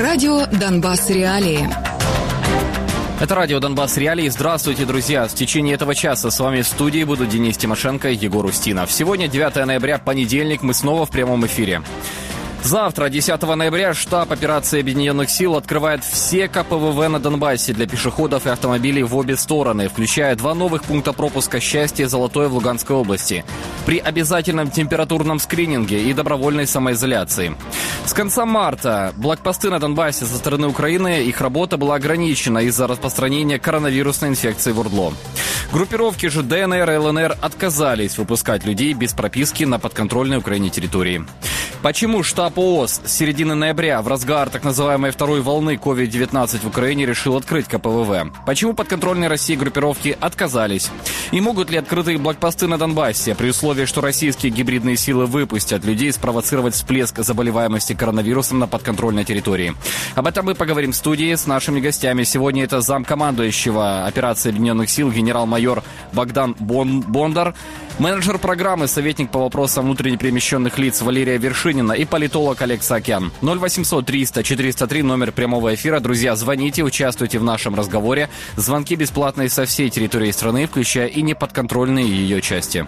Радио «Донбасс. Реалии». Это радио «Донбасс. Реалии». Здравствуйте, друзья. В течение этого часа с вами в студии будут Денис Тимошенко и Егор Устинов. Сегодня 9 ноября, понедельник, мы снова в прямом эфире. Завтра, 10 ноября, штаб операции Объединенных сил открывает все КПВВ на Донбассе для пешеходов и автомобилей в обе стороны, включая 2 новых пункта пропуска «Счастье» и «Золотое» в Луганской области, при обязательном температурном скрининге и добровольной самоизоляции. С конца марта блокпосты на Донбассе со стороны Украины, их работа была ограничена из-за распространения коронавирусной инфекции в ОРДЛО. Группировки же ДНР и ЛНР отказались выпускать людей без прописки на подконтрольной Украине территории. Почему штаб ООС с середины ноября в разгар так называемой второй волны COVID-19 в Украине решил открыть КПВВ? Почему подконтрольные России группировки отказались? И могут ли открытые блокпосты на Донбассе, при условии, что российские гибридные силы выпустят людей, спровоцировать всплеск заболеваемости коронавирусом на подконтрольной территории? Об этом мы поговорим в студии с нашими гостями. Сегодня это замкомандующего операции Объединенных сил генерал-майор Богдан Бондар, менеджер программы, советник по вопросам внутренне перемещенных лиц Валерия Вершинина и политолог Олег Саакян. 0800 300 403 номер прямого эфира. Друзья, звоните, участвуйте в нашем разговоре. Звонки бесплатные со всей территории страны, включая и неподконтрольные ее части.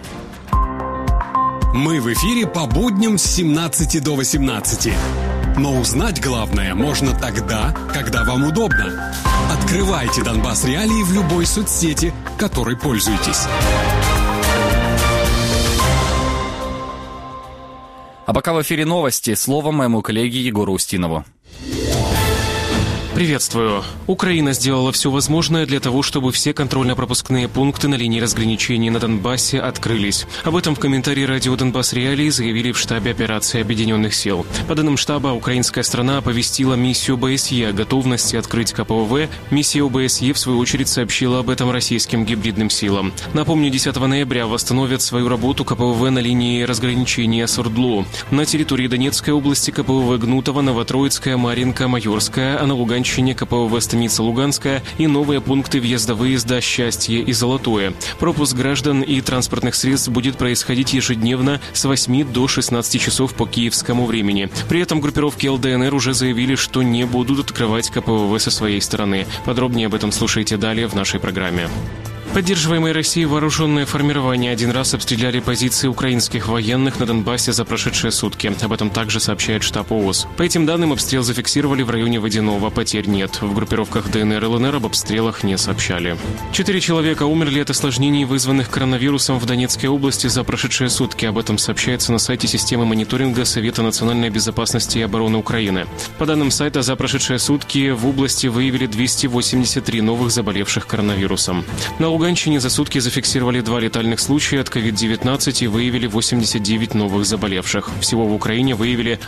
Мы в эфире по будням с 17 до 18. Но узнать главное можно тогда, когда вам удобно. Открывайте «Донбасс. Реалии» в любой соцсети, которой пользуетесь. А пока в эфире новости, слово моему коллеге Егору Устинову. Приветствую. Украина сделала все возможное для того, чтобы все контрольно-пропускные пункты на линии разграничения на Донбассе открылись. Об этом в комментарии радио «Донбасс. Реалии» заявили в штабе операции Объединенных сил. По данным штаба, украинская страна оповестила миссию ОБСЕ о готовности открыть КПВВ. Миссия ОБСЕ, в свою очередь, сообщила об этом российским гибридным силам. Напомню, 10 ноября восстановят свою работу КПВВ на линии разграничения с ОРДЛО. На территории Донецкой области КПВВ Гнутово, Новотроицкая, Марьинка, Майорская, а на Луганщине КПВВ Станица Луганская и новые пункты въезда-выезда «Счастье» и «Золотое». Пропуск граждан и транспортных средств будет происходить ежедневно с 8 до 16 часов по киевскому времени. При этом группировки ЛДНР уже заявили, что не будут открывать КПВВ со своей стороны. Подробнее об этом слушайте далее в нашей программе. Поддерживаемые Россией вооруженные формирования один раз обстреляли позиции украинских военных на Донбассе за прошедшие сутки. Об этом также сообщает штаб ООС. По этим данным, обстрел зафиксировали в районе Водяного. Потерь нет. В группировках ДНР и ЛНР об обстрелах не сообщали. 4 человека умерли от осложнений, вызванных коронавирусом в Донецкой области за прошедшие сутки. Об этом сообщается на сайте системы мониторинга Совета национальной безопасности и обороны Украины. По данным сайта, за прошедшие сутки в области выявили 283 новых заболевших коронавирусом. На Луганщине за сутки зафиксировали 2 летальных случая от COVID-19 и выявили 89 новых заболевших. Всего в Украине выявили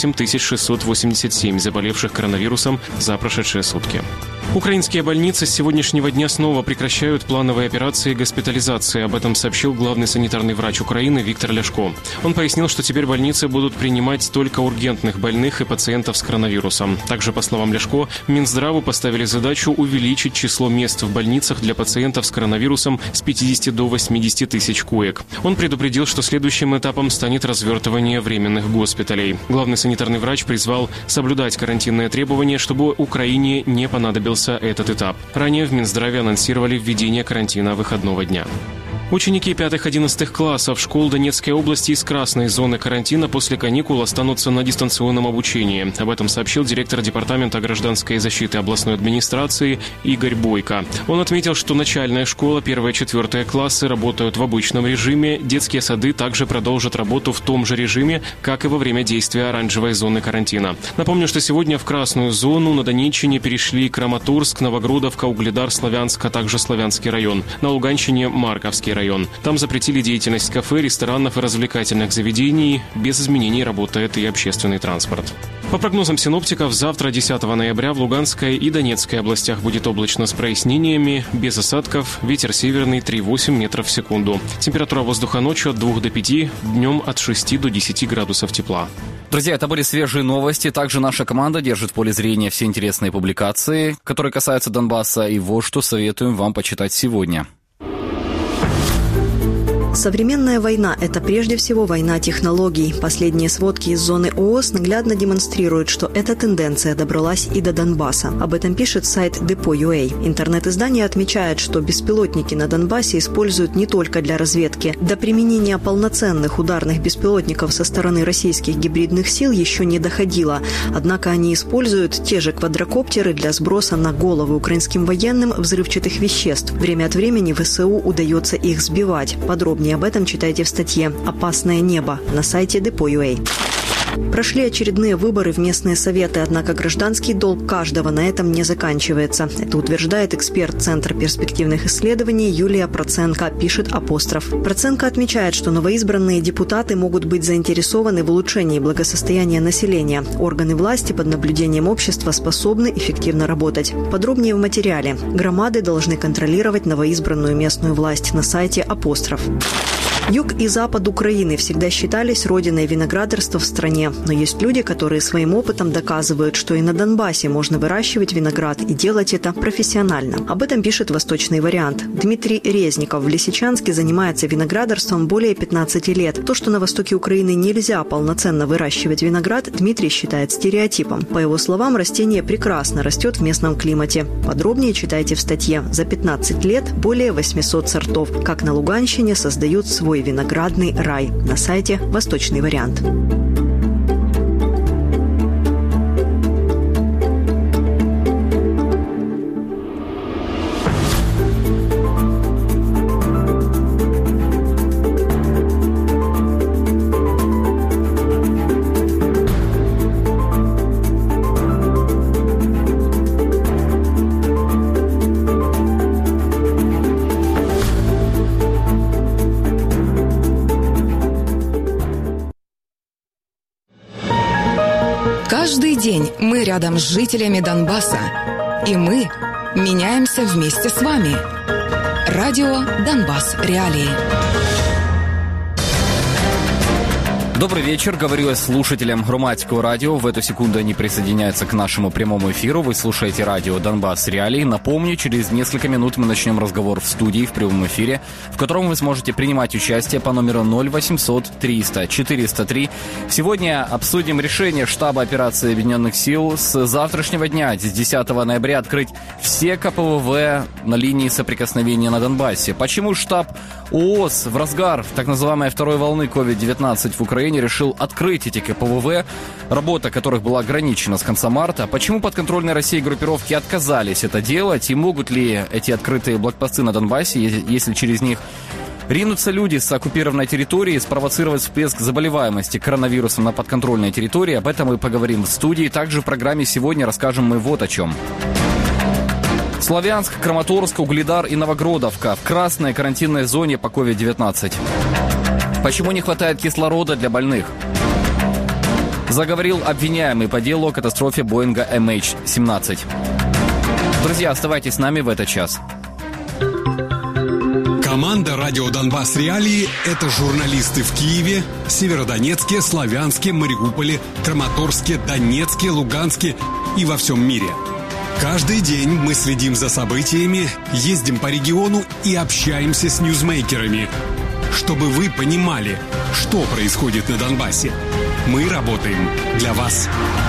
8687 заболевших коронавирусом за прошедшие сутки. Украинские больницы с сегодняшнего дня снова прекращают плановые операции госпитализации. Об этом сообщил главный санитарный врач Украины Виктор Ляшко. Он пояснил, что теперь больницы будут принимать только ургентных больных и пациентов с коронавирусом. Также, по словам Ляшко, Минздраву поставили задачу увеличить число мест в больницах для пациентов с коронавирусом с 50 до 80 тысяч коек. Он предупредил, что следующим этапом станет развертывание временных госпиталей. Главный санитарный врач призвал соблюдать карантинные требования, чтобы Украине не понадобился этот этап. Ранее в Минздраве анонсировали введение карантина выходного дня. Ученики 5-11 классов школ Донецкой области из красной зоны карантина после каникул останутся на дистанционном обучении. Об этом сообщил директор Департамента гражданской защиты областной администрации Игорь Бойко. Он отметил, что начальная школа, 1-4 классы работают в обычном режиме. Детские сады также продолжат работу в том же режиме, как и во время действия оранжевой зоны карантина. Напомню, что сегодня в красную зону на Донеччине перешли Краматорск, Новогрудовка, Угледар, Славянск, а также Славянский район. На Луганщине Марковский район. Там запретили деятельность кафе, ресторанов и развлекательных заведений. Без изменений работает и общественный транспорт. По прогнозам синоптиков, завтра, 10 ноября, в Луганской и Донецкой областях будет облачно с прояснениями, без осадков, ветер северный 3,8 метров в секунду. Температура воздуха ночью от 2 до 5, днем от 6 до 10 градусов тепла. Друзья, это были свежие новости. Также наша команда держит в поле зрения все интересные публикации, которые касаются Донбасса. И вот что советуем вам почитать сегодня. Современная война – это прежде всего война технологий. Последние сводки из зоны ООС наглядно демонстрируют, что эта тенденция добралась и до Донбасса. Об этом пишет сайт Depo.ua. Интернет-издание отмечает, что беспилотники на Донбассе используют не только для разведки. До применения полноценных ударных беспилотников со стороны российских гибридных сил еще не доходило. Однако они используют те же квадрокоптеры для сброса на головы украинским военным взрывчатых веществ. Время от времени ВСУ удается их сбивать. Подробнее об этом читайте в статье «Опасное небо» на сайте Depo.ua. Прошли очередные выборы в местные советы, однако гражданский долг каждого на этом не заканчивается. Это утверждает эксперт Центра перспективных исследований Юлия Проценко, пишет Апостроф. Проценко отмечает, что новоизбранные депутаты могут быть заинтересованы в улучшении благосостояния населения. Органы власти под наблюдением общества способны эффективно работать. Подробнее в материале. Громады должны контролировать новоизбранную местную власть на сайте Апостроф. Юг и запад Украины всегда считались родиной виноградарства в стране, но есть люди, которые своим опытом доказывают, что и на Донбассе можно выращивать виноград и делать это профессионально. Об этом пишет «Восточный вариант». Дмитрий Резников в Лисичанске занимается виноградарством более 15 лет. То, что на востоке Украины нельзя полноценно выращивать виноград, Дмитрий считает стереотипом. По его словам, растение прекрасно растет в местном климате. Подробнее читайте в статье. За 15 лет более 800 сортов. Как на Луганщине создают свой виноградный рай на сайте «Восточный вариант». Каждый день мы рядом с жителями Донбасса. И мы меняемся вместе с вами. Радио «Донбасс. Реалии». Добрый вечер, говорю я слушателям Громадского радио. В эту секунду они присоединяются к нашему прямому эфиру. Вы слушаете радио «Донбасс. Реалии». Напомню, через несколько минут мы начнем разговор в студии, в прямом эфире, в котором вы сможете принимать участие по номеру 0800 300 403. Сегодня обсудим решение штаба операции Объединенных сил с завтрашнего дня, с 10 ноября, открыть все КПВВ на линии соприкосновения на Донбассе. Почему штаб ООС в разгар так называемой второй волны COVID-19 в Украине решил открыть эти КПВВ, работа которых была ограничена с конца марта? Почему подконтрольные России группировки отказались это делать? И могут ли эти открытые блокпосты на Донбассе, если через них ринутся люди с оккупированной территории, спровоцировать всплеск заболеваемости коронавирусом на подконтрольной территории? Об этом мы поговорим в студии. Также в программе сегодня расскажем мы вот о чем. Славянск, Краматорск, Угледар и Новогродовка в красной карантинной зоне по COVID-19. Почему не хватает кислорода для больных? Заговорил обвиняемый по делу о катастрофе Боинга MH17. Друзья, оставайтесь с нами в этот час. Команда «Радио Донбасс. Реалии» — это журналисты в Киеве, Северодонецке, Славянске, Мариуполе, Краматорске, Донецке, Луганске и во всем мире. Каждый день мы следим за событиями, ездим по региону и общаемся с ньюзмейкерами, чтобы вы понимали, что происходит на Донбассе. Мы работаем для вас.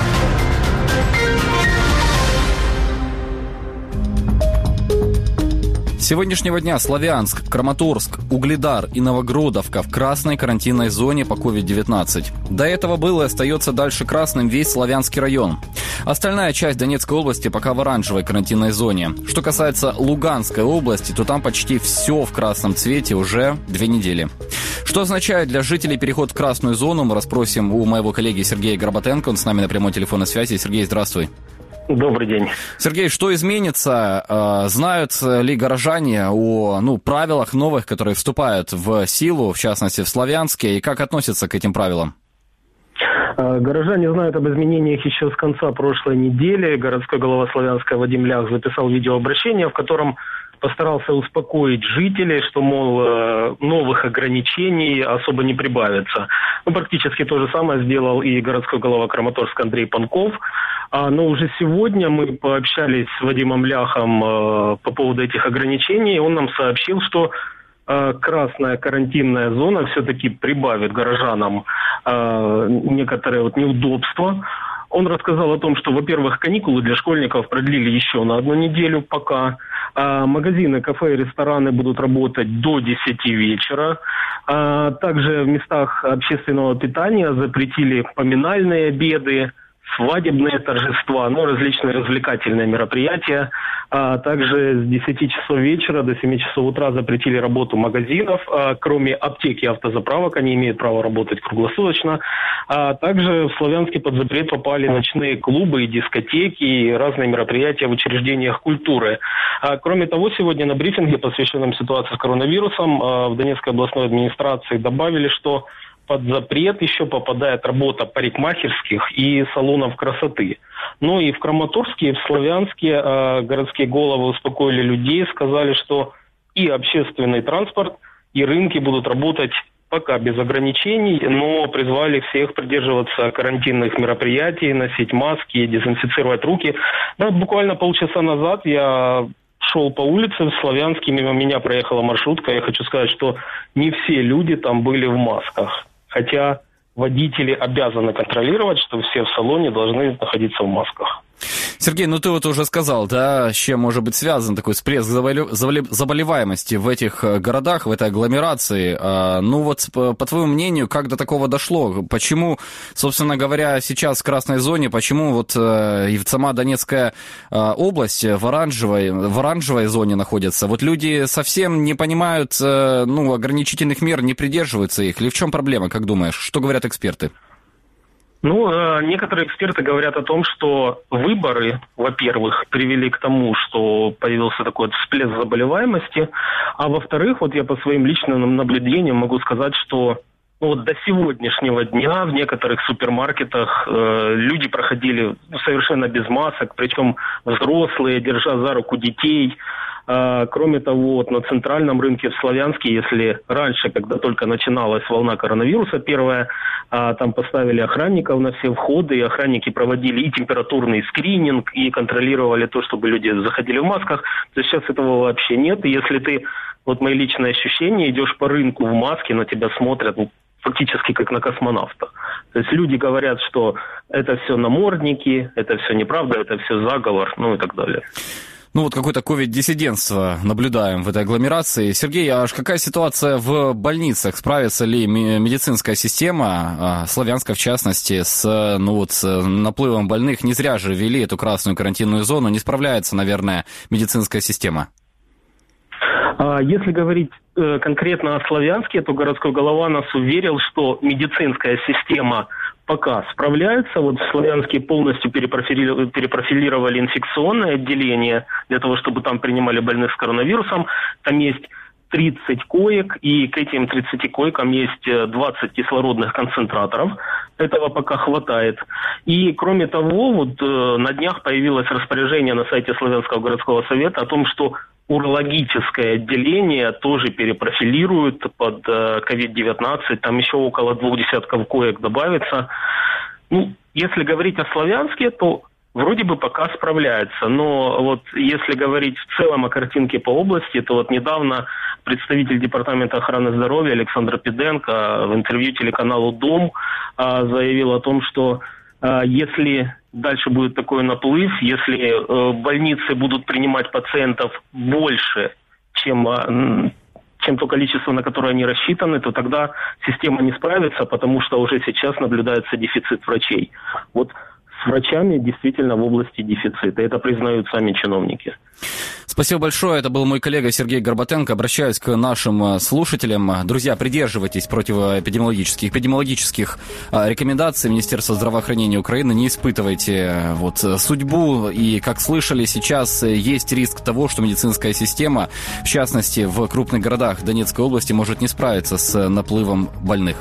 С сегодняшнего дня Славянск, Краматорск, Угледар и Новогродовка в красной карантинной зоне по COVID-19. До этого был и остается дальше красным весь Славянский район. Остальная часть Донецкой области пока в оранжевой карантинной зоне. Что касается Луганской области, то там почти все в красном цвете уже 2 недели. Что означает для жителей переход в красную зону, мы расспросим у моего коллеги Сергея Горбатенко. Он с нами на прямой телефонной связи. Сергей, здравствуй. Добрый день. Сергей, что изменится? Знают ли горожане о правилах новых, которые вступают в силу, в частности в Славянске, и как относятся к этим правилам? Горожане знают об изменениях еще с конца прошлой недели. Городской глава Славянска Вадим Лях записал видеообращение, в котором постарался успокоить жителей, что, мол, новых ограничений особо не прибавится. Практически то же самое сделал и городской глава Краматорска Андрей Панков. Но уже сегодня мы пообщались с Вадимом Ляхом по поводу этих ограничений. Он нам сообщил, что красная карантинная зона все-таки прибавит горожанам некоторые неудобства. Он рассказал о том, что, во-первых, каникулы для школьников продлили еще на 1 неделю пока. Магазины, кафе и рестораны будут работать до 10 вечера. Также в местах общественного питания запретили поминальные обеды, свадебные торжества, различные развлекательные мероприятия. Также с 10 часов вечера до 7 часов утра запретили работу магазинов. Кроме аптек и автозаправок, они имеют право работать круглосуточно. Также в Славянске под запрет попали ночные клубы и дискотеки, и разные мероприятия в учреждениях культуры. Кроме того, сегодня на брифинге, посвященном ситуации с коронавирусом, в Донецкой областной администрации добавили, что под запрет еще попадает работа парикмахерских и салонов красоты. Ну и в Краматорске, и в Славянске городские головы успокоили людей, сказали, что и общественный транспорт, и рынки будут работать пока без ограничений, но призвали всех придерживаться карантинных мероприятий, носить маски, дезинфицировать руки. Буквально полчаса назад я шел по улице в Славянске, мимо меня проехала маршрутка. Я хочу сказать, что не все люди там были в масках. Хотя водители обязаны контролировать, что все в салоне должны находиться в масках. Сергей, ты уже сказал, да, с чем может быть связан такой всплеск заболеваемости в этих городах, в этой агломерации. По твоему мнению, как до такого дошло? Почему, собственно говоря, сейчас в красной зоне, почему и сама Донецкая область в оранжевой зоне находится? Люди совсем не понимают, ограничительных мер, не придерживаются их. Или в чем проблема, как думаешь? Что говорят эксперты? Некоторые эксперты говорят о том, что выборы, во-первых, привели к тому, что появился такой всплеск заболеваемости, а во-вторых, я по своим личным наблюдениям могу сказать, что до сегодняшнего дня в некоторых супермаркетах люди проходили совершенно без масок, причем взрослые, держа за руку детей. Кроме того, на центральном рынке в Славянске, если раньше, когда только начиналась волна коронавируса первая, там поставили охранников на все входы, и охранники проводили и температурный скрининг, и контролировали то, чтобы люди заходили в масках, то сейчас этого вообще нет. И если ты, мои личные ощущения, идешь по рынку в маске, на тебя смотрят фактически как на космонавта. То есть люди говорят, что это все намордники, это все неправда, это все заговор, и так далее. Какое-то ковид-диссидентство наблюдаем в этой агломерации. Сергей, а какая ситуация в больницах? Справится ли медицинская система, Славянска в частности, с наплывом больных? Не зря же ввели эту красную карантинную зону. Не справляется, наверное, медицинская система? Если говорить конкретно о Славянске, то городской голова нас уверил, что медицинская система пока справляется. В Славянске полностью перепрофилировали инфекционное отделение для того, чтобы там принимали больных с коронавирусом. Там есть 30 коек, и к этим 30 койкам есть 20 кислородных концентраторов. Этого пока хватает. И, кроме того, на днях появилось распоряжение на сайте Славянского городского совета о том, что урологическое отделение тоже перепрофилируют под COVID-19. Там еще около 20 коек добавится. Если говорить о Славянске, то вроде бы пока справляется. Но если говорить в целом о картинке по области, то недавно представитель Департамента охраны здоровья Александр Пиденко в интервью телеканалу «Дом» заявил о том, что если дальше будет такой наплыв, если больницы будут принимать пациентов больше, чем то количество, на которое они рассчитаны, то тогда система не справится, потому что уже сейчас наблюдается дефицит врачей. С врачами действительно в области дефицита. Это признают сами чиновники. Спасибо большое. Это был мой коллега Сергей Горбатенко. Обращаюсь к нашим слушателям. Друзья, придерживайтесь эпидемиологических рекомендаций Министерства здравоохранения Украины. Не испытывайте судьбу. И, как слышали, сейчас есть риск того, что медицинская система, в частности, в крупных городах Донецкой области, может не справиться с наплывом больных.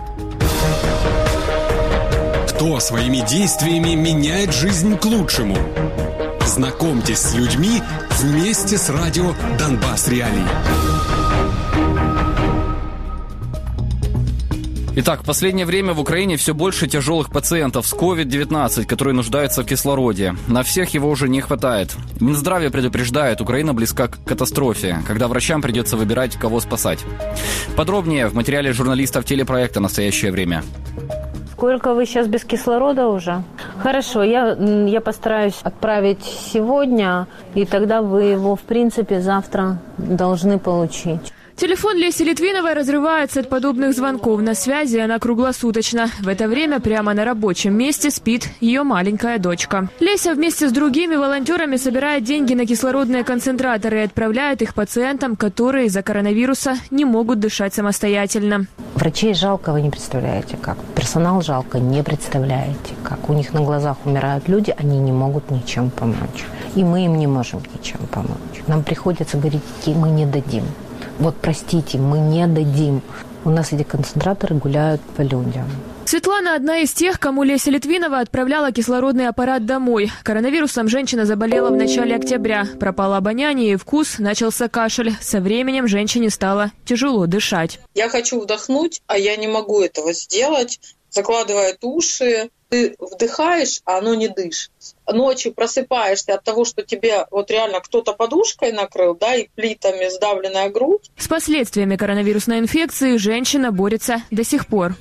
Кто своими действиями меняет жизнь к лучшему? Знакомьтесь с людьми вместе с радио «Донбасс Реалии». Итак, в последнее время в Украине все больше тяжелых пациентов с COVID-19, которые нуждаются в кислороде. На всех его уже не хватает. Минздравие предупреждает, Украина близка к катастрофе, когда врачам придется выбирать, кого спасать. Подробнее в материале журналистов телепроекта «Настоящее время». Сколько вы сейчас без кислорода уже? Хорошо, я постараюсь отправить сегодня, и тогда вы его, в принципе, завтра должны получить. Телефон Леси Литвиновой разрывается от подобных звонков. На связи она круглосуточно. В это время прямо на рабочем месте спит ее маленькая дочка. Леся вместе с другими волонтерами собирает деньги на кислородные концентраторы и отправляет их пациентам, которые из-за коронавируса не могут дышать самостоятельно. Врачей жалко, вы не представляете как. Персонал жалко, не представляете как. У них на глазах умирают люди, они не могут ничем помочь. И мы им не можем ничем помочь. Нам приходится говорить, мы не дадим. Вот простите, мы не дадим. У нас эти концентраторы гуляют по людям. Светлана одна из тех, кому Леся Литвинова отправляла кислородный аппарат домой. Коронавирусом женщина заболела в начале октября. Пропало обоняние и вкус, начался кашель. Со временем женщине стало тяжело дышать. Я хочу вдохнуть, а я не могу этого сделать. Закладывает уши. Ты вдыхаешь, а оно не дышит. Ночью просыпаешься от того, что тебе вот реально кто-то подушкой накрыл, да, и плитами сдавленная грудь. С последствиями коронавирусной инфекции женщина борется до сих пор.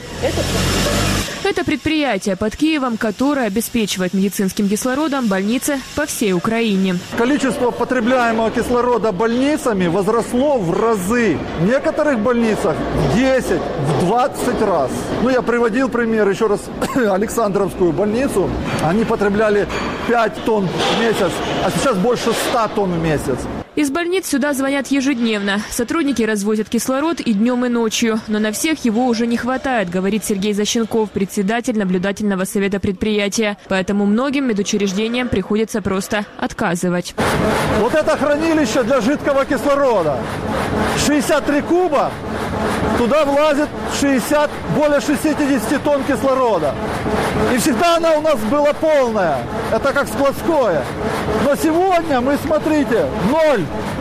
Это предприятие под Киевом, которое обеспечивает медицинским кислородом больницы по всей Украине. Количество потребляемого кислорода больницами возросло в разы. В некоторых больницах в 10, в 20 раз. Я приводил пример еще раз Александровскую больницу. Они потребляли 5 тонн в месяц, а сейчас больше 100 тонн в месяц. Из больниц сюда звонят ежедневно. Сотрудники развозят кислород и днем, и ночью. Но на всех его уже не хватает, говорит Сергей Защенков, председатель наблюдательного совета предприятия. Поэтому многим медучреждениям приходится просто отказывать. Вот это хранилище для жидкого кислорода. 63 куба, туда влазит более 60 тонн кислорода. И всегда она у нас была полная. Это как складское. Но сегодня мы, смотрите, 0.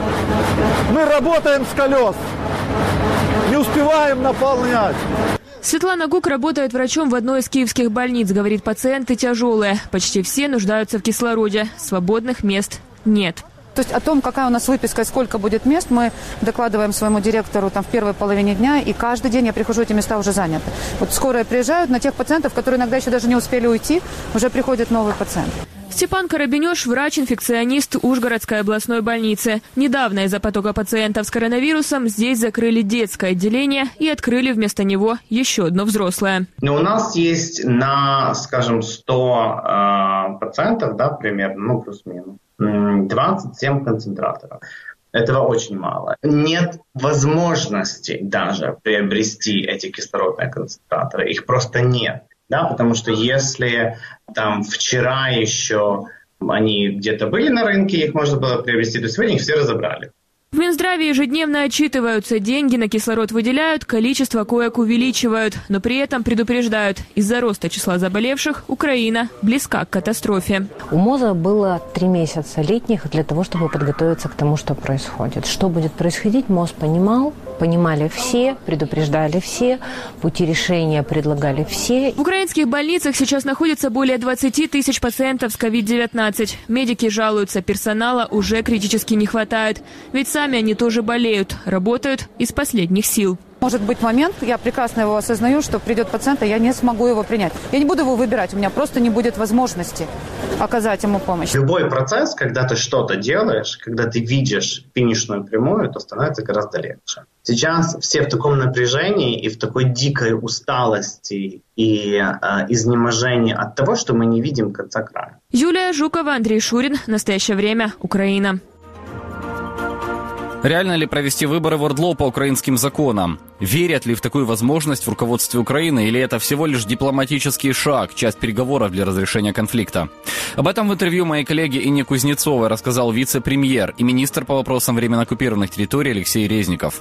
Мы работаем с колес. Не успеваем наполнять. Светлана Гук работает врачом в одной из киевских больниц. Говорит, пациенты тяжелые. Почти все нуждаются в кислороде. Свободных мест нет. То есть о том, какая у нас выписка и сколько будет мест, мы докладываем своему директору в первой половине дня, и каждый день я прихожу, эти места уже заняты. Вот скорые приезжают, на тех пациентов, которые иногда еще даже не успели уйти, уже приходит новый пациент. Степан Коробенёш – врач-инфекционист Ужгородской областной больницы. Недавно из-за потока пациентов с коронавирусом здесь закрыли детское отделение и открыли вместо него еще одно взрослое. У нас есть на, 100 пациентов, примерно, плюс-минус, 27 концентраторов. Этого очень мало. Нет возможности даже приобрести эти кислородные концентраторы. Их просто нет. Потому что если вчера еще они где-то были на рынке, их можно было приобрести, то сегодня их все разобрали. В Минздраве ежедневно отчитываются, деньги на кислород выделяют, количество коек увеличивают, но при этом предупреждают, из-за роста числа заболевших Украина близка к катастрофе. У МОЗа было 3 месяца летних для того, чтобы подготовиться к тому, что происходит. Что будет происходить, МОЗ понимали все, предупреждали все, пути решения предлагали все. В украинских больницах сейчас находится более 20 тысяч пациентов с COVID-19. Медики жалуются, персонала уже критически не хватает, ведь сами они тоже болеют, работают из последних сил. Может быть момент, я прекрасно его осознаю, что придет пациент, и я не смогу его принять. Я не буду его выбирать, у меня просто не будет возможности оказать ему помощь. Любой процесс, когда ты что-то делаешь, когда ты видишь финишную прямую, то становится гораздо легче. Сейчас все в таком напряжении и в такой дикой усталости и изнеможении от того, что мы не видим конца края. Юлия Жукова, Андрей Шурин. Настоящее время. Украина. Реально ли провести выборы в ОРДЛО по украинским законам? Верят ли в такую возможность в руководстве Украины, или это всего лишь дипломатический шаг, часть переговоров для разрешения конфликта? Об этом в интервью моей коллеге Инне Кузнецовой рассказал вице-премьер и министр по вопросам временно оккупированных территорий Алексей Резников.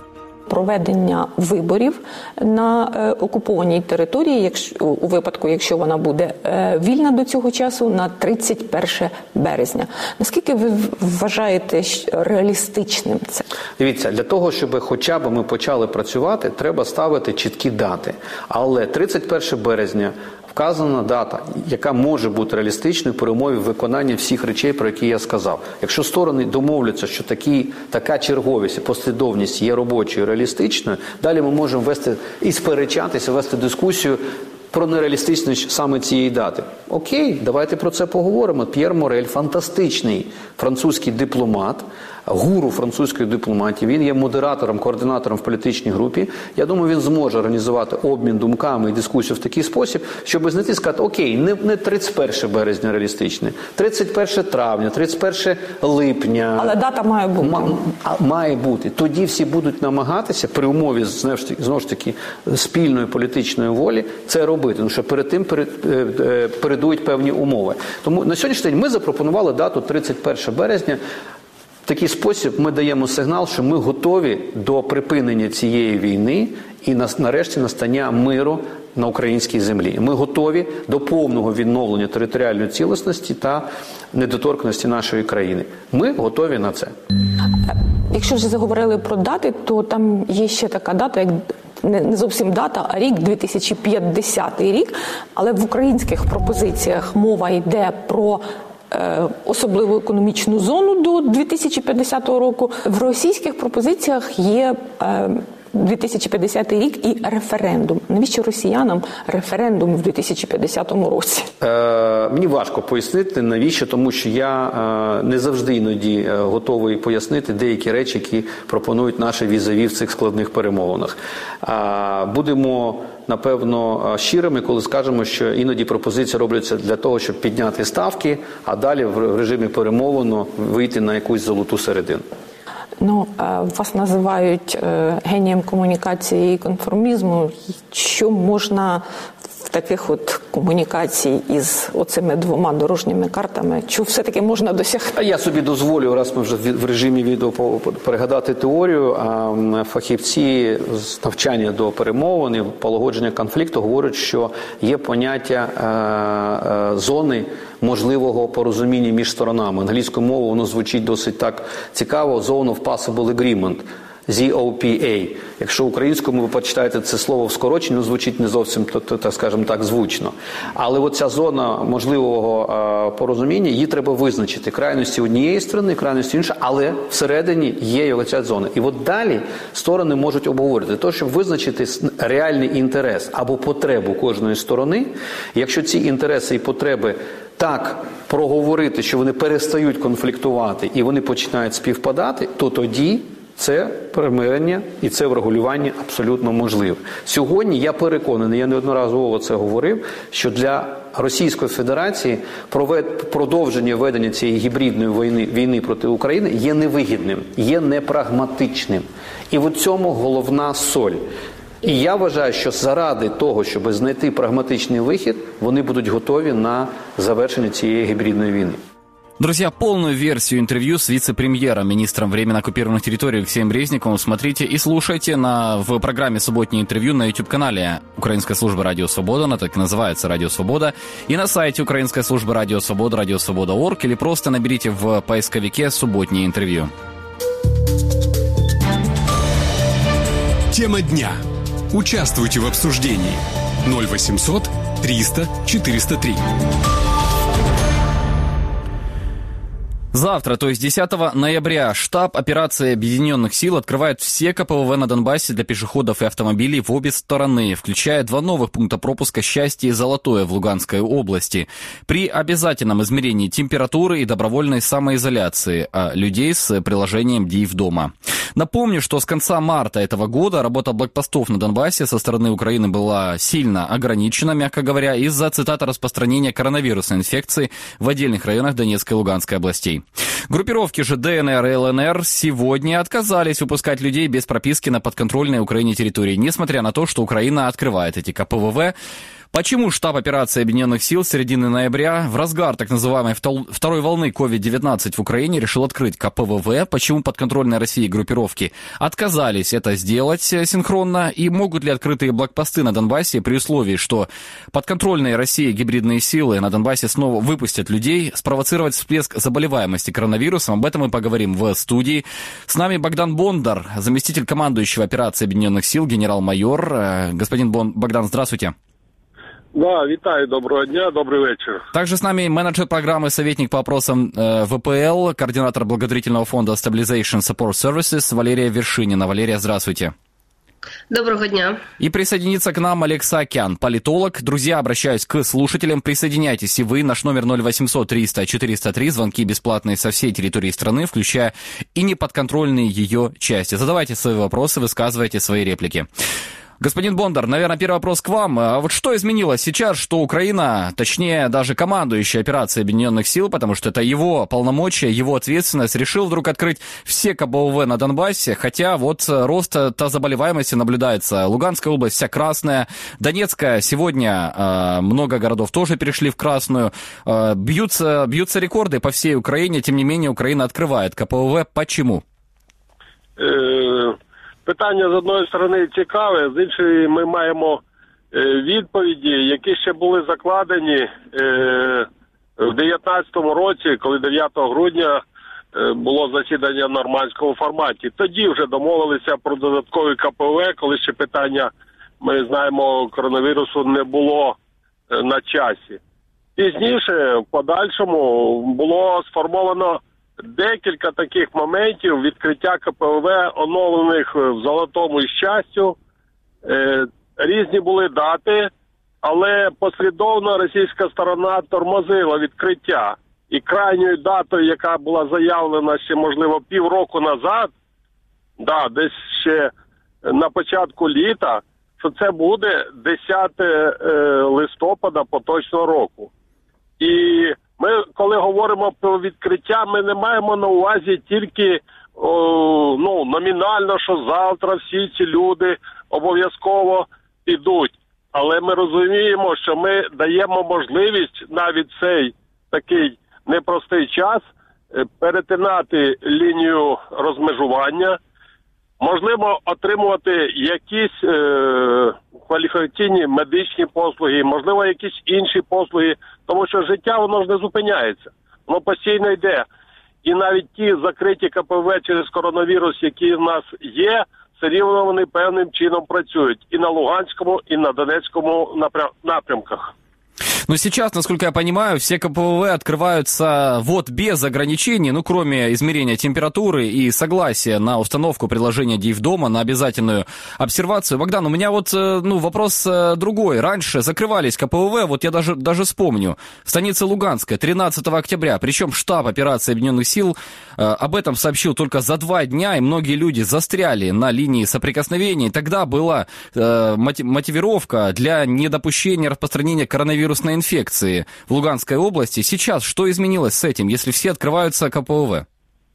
проведення виборів на окупованій території, у випадку, якщо вона буде вільна до цього часу, на 31 березня. Наскільки ви вважаєте реалістичним це? Дивіться, для того, щоб хоча б ми почали працювати, треба ставити чіткі дати. Але 31 березня вказана дата, яка може бути реалістичною при умові виконання всіх речей, про які я сказав. Якщо сторони домовляться, що така черговість і послідовність є робочою і реалістичною, далі ми можемо вести і сперечатися, вести дискусію про нереалістичність саме цієї дати. Окей, давайте про це поговоримо. П'єр Морель – фантастичний французький дипломат, гуру французької дипломатії. Він є модератором, координатором в політичній групі. Я думаю, він зможе організувати обмін думками і дискусію в такий спосіб, щоб знайти і сказати, окей, не 31 березня реалістичне, 31 травня, 31 липня. Але дата має бути. Має бути. Тоді всі будуть намагатися при умові, знову ж таки, спільної політичної волі це робити. Тому що перед тим передують певні умови. Тому на сьогоднішній день ми запропонували дату 31 березня. В такий спосіб ми даємо сигнал, що ми готові до припинення цієї війни і нарешті настання миру на українській землі. Ми готові до повного відновлення територіальної цілісності та недоторканності нашої країни. Ми готові на це. Якщо вже заговорили про дати, то там є ще така дата, як не зовсім дата, а рік, 2050 рік. Але в українських пропозиціях мова йде про особливу економічну зону до 2050 року. В російських пропозиціях є 2050 рік і референдум. Навіщо росіянам референдум в 2050 році? Мені важко пояснити, навіщо, тому що я не завжди іноді готовий пояснити деякі речі, які пропонують наші візаві в цих складних перемовинах. Будемо, напевно, щирими, коли скажемо, що іноді пропозиції робляться для того, щоб підняти ставки, а далі в режимі перемовину вийти на якусь золоту середину. Вас називають генієм комунікації і конформізму. Що можна в таких комунікацій із оцими двома дорожніми картами, чи все-таки можна досягти? Я собі дозволю, раз ми вже в режимі відео, перегадати теорію. Фахівці з навчання до перемовин і полагодження конфлікту говорять, що є поняття зони можливого порозуміння між сторонами. Англійською мовою воно звучить досить так цікаво. Zone of Possible Agreement. ZOPA. Якщо українською ви почитаєте це слово в скороченні, звучить не зовсім, так скажемо так, звучно. Але оця зона можливого порозуміння, її треба визначити. Крайності однієї сторони, крайності іншої, але всередині є оця зона. І от далі сторони можуть обговорити. Для того, щоб визначити реальний інтерес або потребу кожної сторони, якщо ці інтереси і потреби так проговорити, що вони перестають конфліктувати і вони починають співпадати, то тоді це примирення і це врегулювання абсолютно можливе. Сьогодні я переконаний, я неодноразово це говорив, що для Російської Федерації продовження ведення цієї гібридної війни проти України є невигідним, є непрагматичним. І в цьому головна соль. І я вважаю, що заради того, щоб знайти прагматичний вихід, вони будут готові на завершение цієї гибридной войны. Друзья, полную версию интервью с вице-премьером, министром временно оккупированных территорий Алексеем Резниковым смотрите и слушайте в программе «Субботнее интервью» на YouTube-канале Украинской службы «Радио Свобода», она так и называется «Радио Свобода», и на сайте Украинской службы «Радио Свобода», радиосвобода.орг, или просто наберите в поисковике «Субботнее интервью». Тема дня. Участвуйте в обсуждении. 0800 300 403. Завтра, то есть 10 ноября, штаб операции Объединенных сил открывает все КПВВ на Донбассе для пешеходов и автомобилей в обе стороны, включая 2 новых пункта пропуска «Счастье» и «Золотое» в Луганской области. При обязательном измерении температуры и добровольной самоизоляции людей с приложением «Диев дома». Напомню, что с конца марта этого года работа блокпостов на Донбассе со стороны Украины была сильно ограничена, мягко говоря, из-за, цитата, распространения коронавирусной инфекции в отдельных районах Донецкой и Луганской областей. Группировки же ДНР и ЛНР сегодня отказались выпускать людей без прописки на подконтрольной Украине территории, несмотря на то, что Украина открывает эти КПВВ Почему штаб операции Объединенных сил с середины ноября в разгар так называемой второй волны COVID-19 в Украине решил открыть КПВВ? Почему подконтрольные России группировки отказались это сделать синхронно? И могут ли открытые блокпосты на Донбассе при условии, что подконтрольные России гибридные силы на Донбассе снова выпустят людей, спровоцировать всплеск заболеваемости коронавирусом? Об этом мы поговорим в студии. С нами Богдан Бондар, заместитель командующего операции Объединенных сил, генерал-майор. Господин Богдан, здравствуйте. Да, вітаю, доброго дня, добрый вечер. Также с нами менеджер программы, советник по вопросам ВПЛ, координатор благотворительного фонда Stabilization Support Services Валерия Вершинина. Валерия, здравствуйте. Доброго дня. И присоединится к нам Олег Саакян, политолог. Друзья, обращаюсь к слушателям. Присоединяйтесь и вы. Наш номер 0800 300 403. Звонки бесплатные со всей территории страны, включая и неподконтрольные ее части. Задавайте свои вопросы, высказывайте свои реплики. Господин Бондар, наверное, первый вопрос к вам. А вот что изменилось сейчас, что Украина, точнее даже командующий операцией Объединенных сил, потому что это его полномочия, его ответственность, решил вдруг открыть все КПВВ на Донбассе, хотя вот рост заболеваемости наблюдается. Луганская область вся красная, Донецкая сегодня много городов тоже перешли в красную. Бьются рекорды по всей Украине, тем не менее Украина открывает КПВВ. Почему? Питання, з одної сторони, цікаве, з іншої ми маємо відповіді, які ще були закладені в 2019 році, коли 9 грудня було засідання в нормандському форматі. Тоді вже домовилися про додаткові КПВ, коли ще питання, ми знаємо, коронавірусу не було на часі. Пізніше, в подальшому, було сформовано декілька таких моментів відкриття КПВВ, оновлених в Золотому і Щастю. Різні були дати, але послідовно російська сторона тормозила відкриття. І крайньою датою, яка була заявлена ще, можливо, півроку назад, десь ще на початку літа, що це буде 10 листопада поточного року. І ми, коли говоримо про відкриття, ми не маємо на увазі тільки номінально, що завтра всі ці люди обов'язково підуть. Але ми розуміємо, що ми даємо можливість навіть цей такий непростий час перетинати лінію розмежування, можливо, отримувати якісь кваліфікаційні медичні послуги, можливо, якісь інші послуги, тому що життя, воно ж не зупиняється, воно постійно йде. І навіть ті закриті КПВ через коронавірус, які в нас є, все рівно вони певним чином працюють і на Луганському, і на Донецькому напрямках. Но сейчас, насколько я понимаю, все КПВВ открываются без ограничений, кроме измерения температуры и согласия на установку приложения «Диев-дома» на обязательную обсервацию. Богдан, у меня вопрос другой. Раньше закрывались КПВВ, я даже вспомню, станица Луганская, 13 октября, причем штаб операции Объединенных сил об этом сообщил только за 2 дня, и многие люди застряли на линии соприкосновений. Тогда была мотивировка для недопущения распространения коронавирусной инфекции в Луганской области. Сейчас что изменилось с этим, если все открываются КПВВ?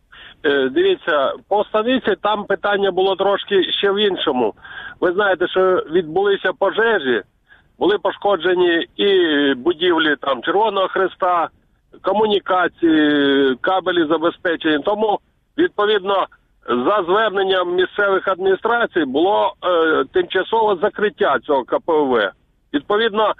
Дивіться, по станиці там питання було трошки ще в іншому. Ви знаєте, що відбулися пожежі, були пошкоджені і будівлі Червоного Хреста, комунікації, кабелі забезпечені. Тому, відповідно, за зверненням місцевих адміністрацій було тимчасове закриття цього КПВВ. Відповідно,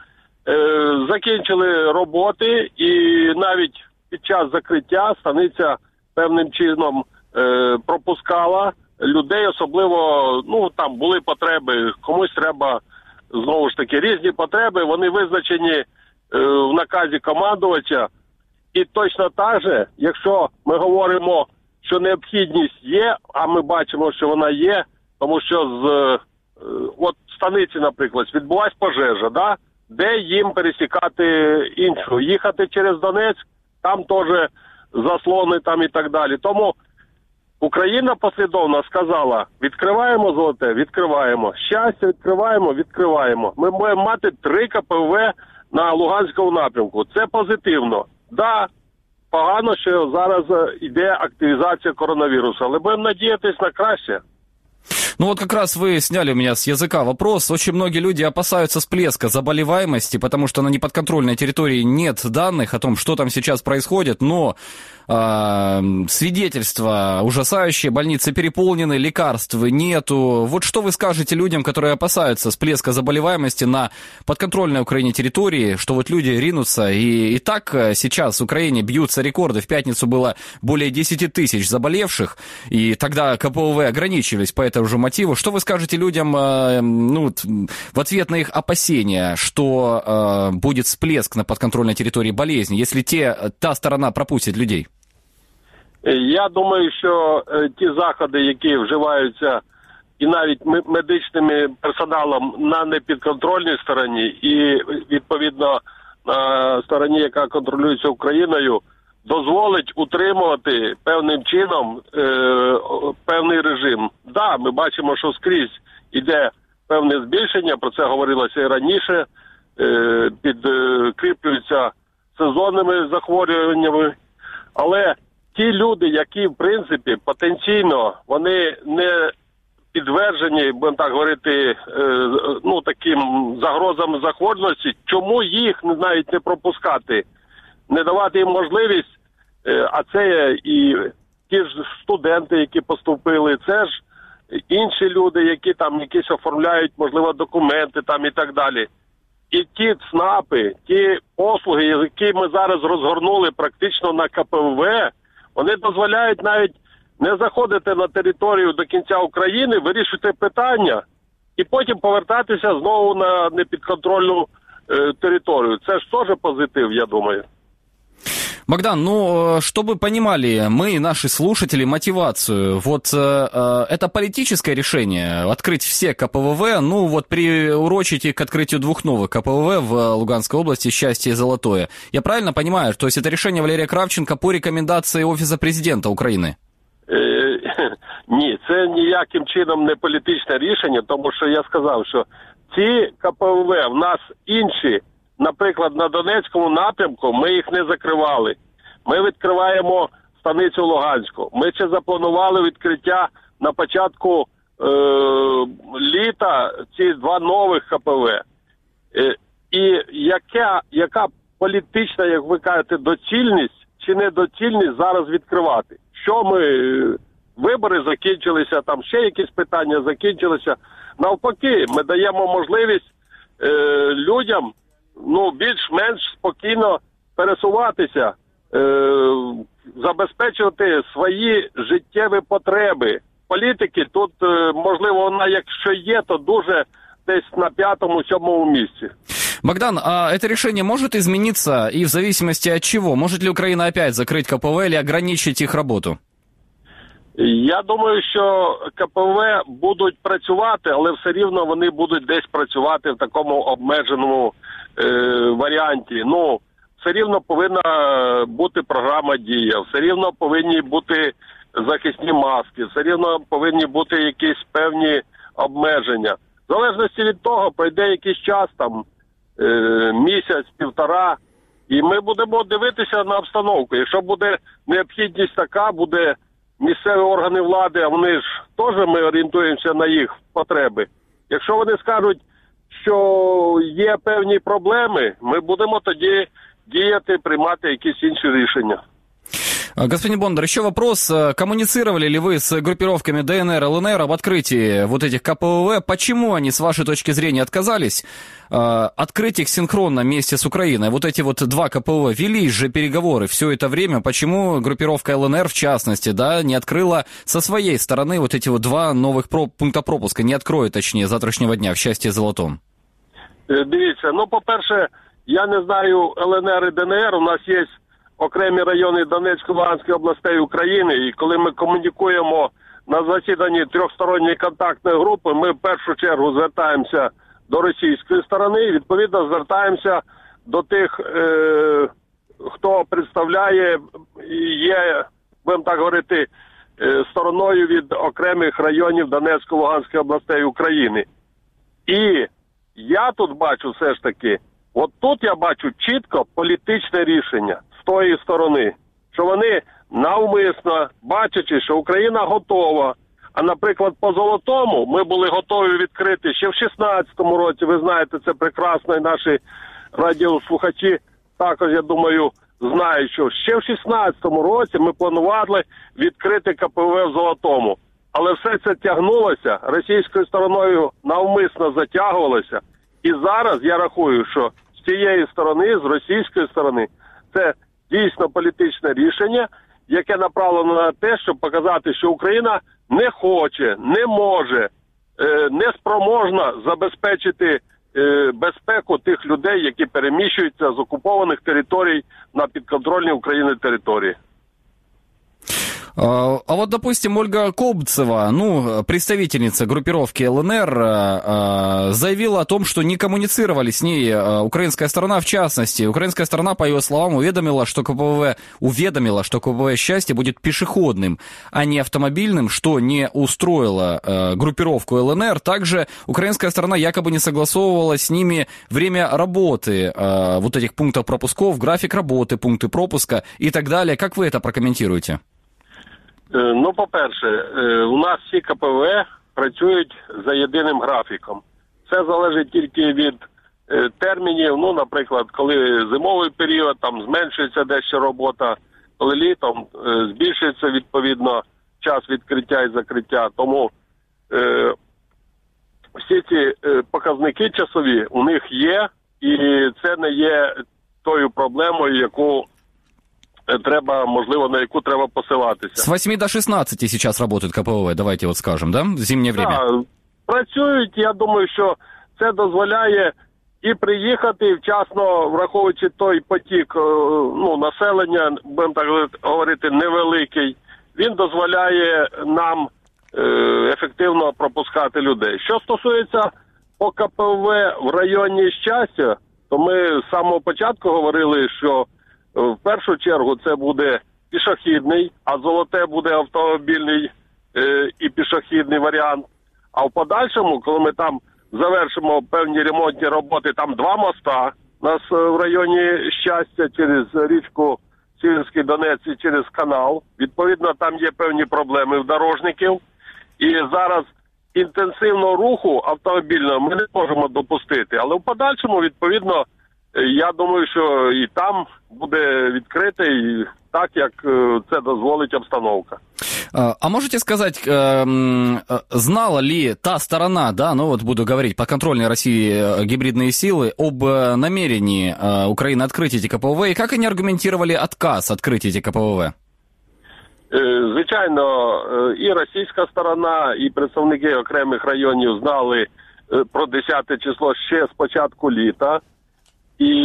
закінчили роботи, і навіть під час закриття станиця певним чином пропускала людей, особливо, там були потреби, комусь треба, знову ж таки, різні потреби, вони визначені в наказі командувача. І точно так же, якщо ми говоримо, що необхідність є, а ми бачимо, що вона є, тому що в станиці, наприклад, відбулась пожежа, де їм пересікати іншу. Їхати через Донецьк, там теж заслони і так далі. Тому Україна послідовно сказала, відкриваємо Золоте, відкриваємо. Щастя, відкриваємо. Ми маємо мати 3 КПВ на Луганському напрямку. Це позитивно. Погано, що зараз йде активізація коронавірусу, але будемо надіятись на краще. Ну вот как раз вы сняли у меня с языка вопрос. Очень многие люди опасаются всплеска заболеваемости, потому что на неподконтрольной территории нет данных о том, что там сейчас происходит, но свидетельства ужасающие, больницы переполнены, лекарств нету. Вот что вы скажете людям, которые опасаются всплеска заболеваемости на подконтрольной Украине территории, что вот люди ринутся, и так сейчас в Украине бьются рекорды. В пятницу было более 10 тысяч заболевших, и тогда КПВВ ограничивались по этому же мотиву. Что вы скажете людям в ответ на их опасения, что будет всплеск на подконтрольной территории болезни, если та сторона пропустит людей? Я думаю, що ті заходи, які вживаються і навіть медичним персоналом на непідконтрольній стороні і, відповідно, на стороні, яка контролюється Україною, дозволить утримувати певним чином певний режим. Да, ми бачимо, що скрізь іде певне збільшення, про це говорилося і раніше, підкріплюються сезонними захворюваннями, але ті люди, які, в принципі, потенційно, вони не підтверджені, будемо так говорити, таким загрозам захворюваності, чому їх навіть не пропускати, не давати їм можливість, а це і ті ж студенти, які поступили, це ж інші люди, які там якісь оформляють, можливо, документи там і так далі. І ті ЦНАПи, ті послуги, які ми зараз розгорнули практично на КПВВ, вони дозволяють навіть не заходити на територію до кінця України, вирішити питання і потім повертатися знову на непідконтрольну територію. Це ж теж позитив, я думаю. Богдан, чтобы понимали мы, наши слушатели, мотивацию, вот это политическое решение открыть все КПВВ, приурочить их к открытию 2 новых КПВВ в Луганской области, Счастье и Золотое. Я правильно понимаю, то есть это решение Валерия Кравченко по рекомендации Офиса президента України? Ні, це ніяким чином не політичне рішення, тому що я сказав, що ці КПВВ в нас інші. Наприклад, на Донецькому напрямку ми їх не закривали. Ми відкриваємо станицю Луганську. Ми ще запланували відкриття на початку літа ці 2 нових КПВ. І яка політична, як ви кажете, доцільність чи недоцільність зараз відкривати? Що вибори закінчилися, там ще якісь питання закінчилися. Навпаки, ми даємо можливість людям більш-менш спокійно пересуватися, забезпечувати свої життєві потреби. Політики тут, можливо, вона, якщо є, то дуже десь на 5-7 місці. Богдан, а это решение может измениться и в зависимости от чего? Может ли Украина опять закрыть КПВВ или ограничить их работу? Я думаю, що КПВ будуть працювати, але все рівно вони будуть десь працювати в такому обмеженому варіанті. Все рівно повинна бути програма «Дія», все рівно повинні бути захисні маски, все рівно повинні бути якісь певні обмеження. В залежності від того, пройде якийсь час, там, місяць, 1,5, і ми будемо дивитися на обстановку. Якщо буде необхідність така, буде місцеві органи влади, а вони ж теж ми орієнтуємося на їх потреби. Якщо вони скажуть, що є певні проблеми, ми будемо тоді діяти, приймати якісь інші рішення. Господин Бондар, еще вопрос. Коммуницировали ли вы с группировками ДНР, ЛНР об открытии вот этих КПВВ? Почему они, с вашей точки зрения, отказались открыть их синхронно вместе с Украиной? Вот эти 2 КПВВ, велись же переговоры все это время. Почему группировка ЛНР, в частности, не открыла со своей стороны вот эти 2 новых пункта пропуска? Не откроет, точнее, завтрашнего дня в Счастье Золотом. Дивіться, по-перше, я не знаю ЛНР і ДНР, у нас є окремі райони Донецької, Луганської областей України, і коли ми комунікуємо на засіданні трьохсторонньої контактної групи, ми в першу чергу звертаємося до російської сторони і, відповідно, звертаємося до тих, хто представляє, є, будемо так говорити, стороною від окремих районів Донецької, Луганської областей України. І я тут бачу все ж таки, от тут я бачу чітко політичне рішення з тої сторони, що вони навмисно, бачачи, що Україна готова, А, наприклад, по Золотому ми були готові відкрити ще в 16-му році. Ви знаєте, це прекрасно, і наші радіослухачі також, я думаю, знають, що ще в 16-му році ми планували відкрити КПВ в Золотому. Але все це тягнулося, російською стороною навмисно затягувалося. І зараз я рахую, що з цієї сторони, з російської сторони, це дійсно політичне рішення, яке направлено на те, щоб показати, що Україна не хоче, не може, не спроможна забезпечити безпеку тих людей, які переміщуються з окупованих територій на підконтрольні України території. А вот, допустим, Ольга Кобцева, представительница группировки ЛНР, заявила о том, что не коммуницировали с ней украинская сторона. В частности, украинская сторона, по ее словам, уведомила, что КПВ «Счастье» будет пешеходным, а не автомобильным, что не устроило группировку ЛНР. Также украинская сторона якобы не согласовывала с ними время работы вот этих пунктов пропусков, график работы, пункты пропуска и так далее. Как вы это прокомментируете? Ну, по-перше, у нас всі КПВ працюють за єдиним графіком. Це залежить тільки від термінів. Ну, наприклад, коли зимовий період, там зменшується дещо робота, коли літом збільшується, відповідно, час відкриття і закриття. Тому всі ці показники часові у них є, і це не є тою проблемою, яку треба, можливо, на яку треба посилатися. С 8 до 16 сейчас работают КПВ, давайте вот скажем, да? В зимнее время. Так, працюють, я думаю, що це дозволяє і приїхати вчасно, враховуючи той потік населення, будемо так говорити, невеликий, він дозволяє нам ефективно пропускати людей. Що стосується по КПВ в районі Щастя, то ми з самого початку говорили, що в першу чергу це буде пішохідний, а Золоте буде автомобільний і пішохідний варіант. А в подальшому, коли ми там завершимо певні ремонтні роботи, там 2 моста у нас в районі Щастя через річку Сіверський Донець і через канал. Відповідно, там є певні проблеми в дорожників. І зараз інтенсивного руху автомобільного ми не можемо допустити. Але в подальшому, відповідно, я думаю, що і там буде відкритий так, як це дозволить обстановка. А можете сказать, знала ли та сторона, буду говорить, подконтрольной России гибридные силы, об намерении Украины открыть эти КПВ, и как они аргументировали отказ открыть эти КПВ? Звичайно, і російська сторона, і представники окремих районів знали про 10 число ще з початку літа. І,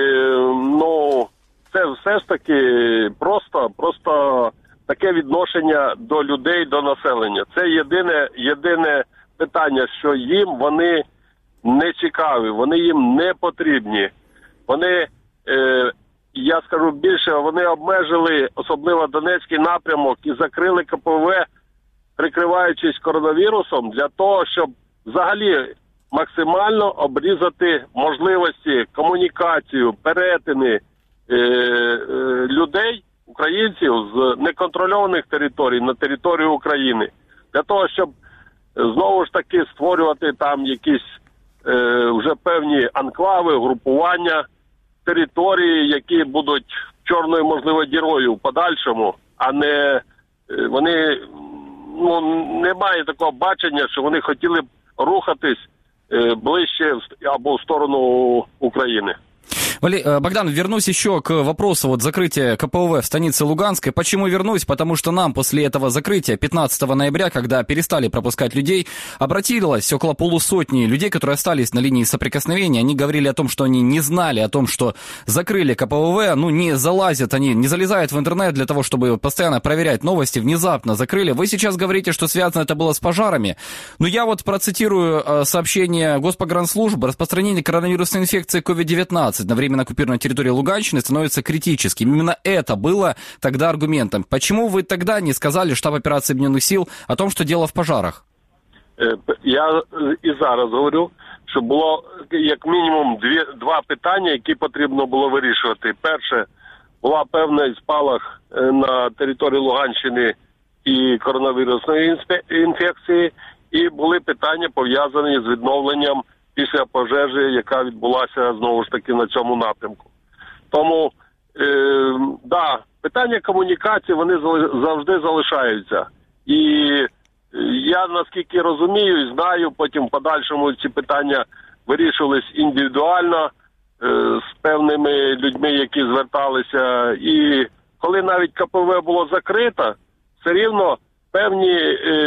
це все ж таки просто таке відношення до людей, до населення. Це єдине питання, що їм вони не цікаві, вони їм не потрібні. Вони, я скажу більше, вони обмежили, особливо Донецький напрямок, і закрили КПВ, прикриваючись коронавірусом, для того, щоб взагалі максимально обрізати можливості, комунікацію, перетини людей, українців з неконтрольованих територій на територію України. Для того, щоб знову ж таки створювати там якісь вже певні анклави, групування, території, які будуть чорною, можливо, дірою в подальшому, а не вони, немає такого бачення, що вони хотіли б рухатись ближе або в сторону України. Богдан, вернусь еще к вопросу закрытия КПВ в станице Луганской. Почему вернусь? Потому что нам после этого закрытия 15 ноября, когда перестали пропускать людей, обратилось около полусотни людей, которые остались на линии соприкосновения. Они говорили о том, что они не знали о том, что закрыли КПВ, не залезают в интернет для того, чтобы постоянно проверять новости, внезапно закрыли. Вы сейчас говорите, что связано это было с пожарами. Но я процитирую сообщение Госпогранслужбы. Распространение коронавирусной инфекции COVID-19 на временно оккупированной территории Луганщины становится критическим. Именно это было тогда аргументом. Почему вы тогда не сказали штаб операции Объединенных сил о том, что дело в пожарах? Я і зараз говорю, що було як мінімум два питання, які потрібно було вирішувати. Перше, була певний спалах на території Луганщини і коронавірусної інфекції, і були питання пов'язані з відновленням після пожежі, яка відбулася знову ж таки на цьому напрямку. Тому, питання комунікації, вони завжди залишаються. І я, наскільки розумію і знаю, потім в подальшому ці питання вирішувались індивідуально з певними людьми, які зверталися. І коли навіть КПВ було закрито, все рівно певні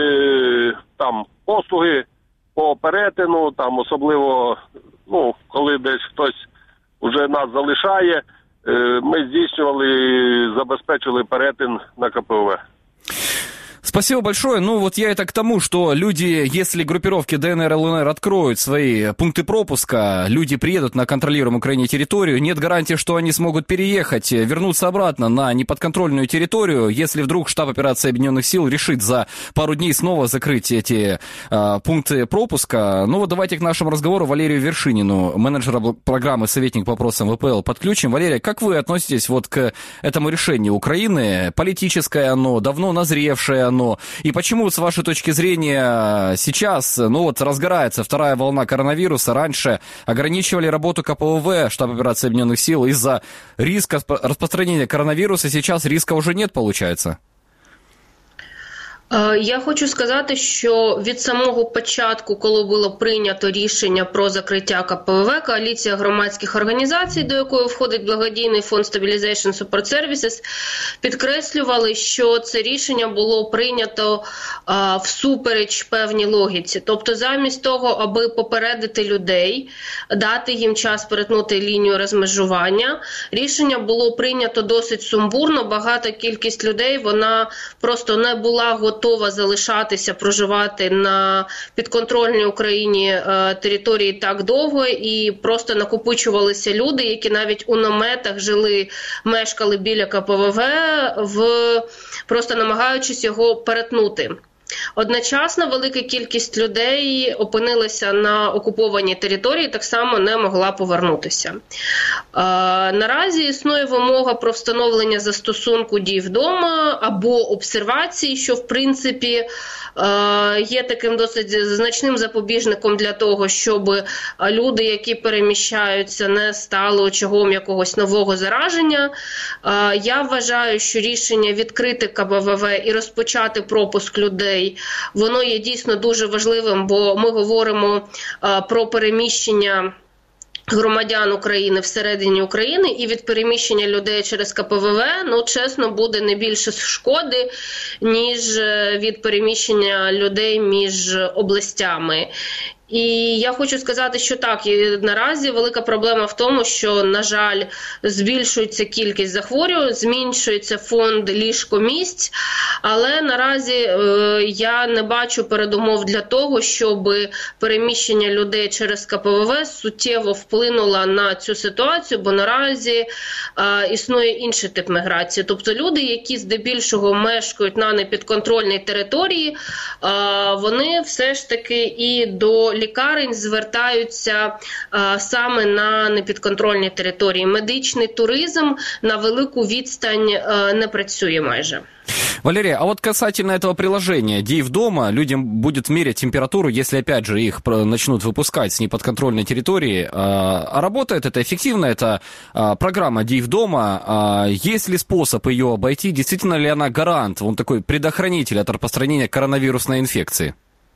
послуги по перетину, особливо, коли десь хтось вже нас залишає, ми здійснювали, забезпечили перетин на КПВ. Спасибо большое. Я это к тому, что люди, если группировки ДНР и ЛНР откроют свои пункты пропуска, люди приедут на контролируемую Украине территорию, нет гарантии, что они смогут переехать, вернуться обратно на неподконтрольную территорию, если вдруг штаб операции Объединенных сил решит за пару дней снова закрыть эти пункты пропуска. Давайте к нашему разговору Валерию Вершинину, менеджера программы «Советник по вопросам ВПЛ», подключим. Валерия, как вы относитесь к этому решению Украины? Политическое оно, давно назревшее оно? И почему, с вашей точки зрения, сейчас, разгорается вторая волна коронавируса? Раньше ограничивали работу КПВВ, штаб операции Объединенных сил, из-за риска распространения коронавируса. Сейчас риска уже нет, получается? Я хочу сказати, що від самого початку, коли було прийнято рішення про закриття КПВВ, коаліція громадських організацій, до якої входить благодійний фонд Stabilization Support Services, підкреслювали, що це рішення було прийнято всупереч певній логіці. Тобто замість того, аби попередити людей, дати їм час перетнути лінію розмежування, рішення було прийнято досить сумбурно. Багата кількість людей, вона просто не була готова залишатися, проживати на підконтрольній Україні території так довго, і просто накопичувалися люди, які навіть у наметах жили, мешкали біля КПВВ, просто намагаючись його перетнути. Одночасно велика кількість людей опинилася на окупованій території, так само не могла повернутися. Наразі існує вимога про встановлення застосунку дій вдома або обсервації, що в принципі є таким досить значним запобіжником для того, щоб люди, які переміщаються, не стали очагом якогось нового зараження. Я вважаю, що рішення відкрити КПВВ і розпочати пропуск людей, воно є дійсно дуже важливим, бо ми говоримо про переміщення громадян України всередині України, і від переміщення людей через КПВВ, чесно, буде не більше шкоди, ніж від переміщення людей між областями. І я хочу сказати, що так, наразі велика проблема в тому, що, на жаль, збільшується кількість захворювань, зменшується фонд ліжкомісць, але наразі я не бачу передумов для того, щоб переміщення людей через КПВВ суттєво вплинуло на цю ситуацію, бо наразі існує інший тип міграції. Тобто люди, які здебільшого мешкають на непідконтрольній території, вони все ж таки і до лікарень звертаються саме на непідконтрольній території. Медичний туризм на велику відстань не працює майже. Валерия, а касательно этого приложения «Дей в дома», людям будет мерять температуру, если, опять же, их начнут выпускать с неподконтрольной территории. А работает это эффективно, эта программа «Дей в дома»? Есть ли способ ее обойти? Действительно ли она гарант, такой предохранитель от распространения коронавирусной инфекции?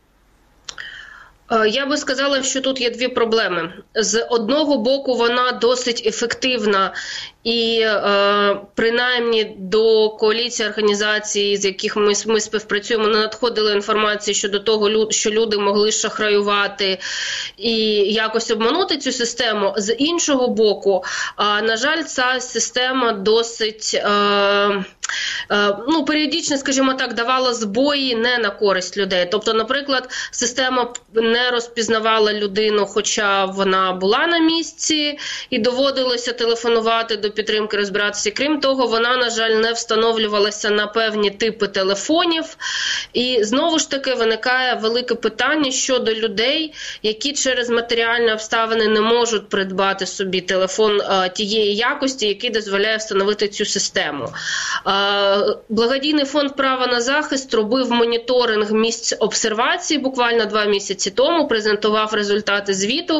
Я би сказала, що тут є дві проблеми. З одного боку, вона досить ефективна і принаймні до коаліції організацій, з яких ми співпрацюємо, не надходила інформація щодо того, що люди могли шахраювати і якось обманути цю систему. З іншого боку, на жаль, ця система досить періодично, скажімо так, давала збої не на користь людей. Тобто, наприклад, система не розпізнавала людину, хоча вона була на місці, і доводилося телефонувати до підтримки розбиратися. Крім того, вона, на жаль, не встановлювалася на певні типи телефонів. І знову ж таки виникає велике питання щодо людей, які через матеріальні обставини не можуть придбати собі телефон тієї якості, який дозволяє встановити цю систему. Благодійний фонд «Право на захист» робив моніторинг місць обсервації буквально 2 місяці тому, презентував результати звіту,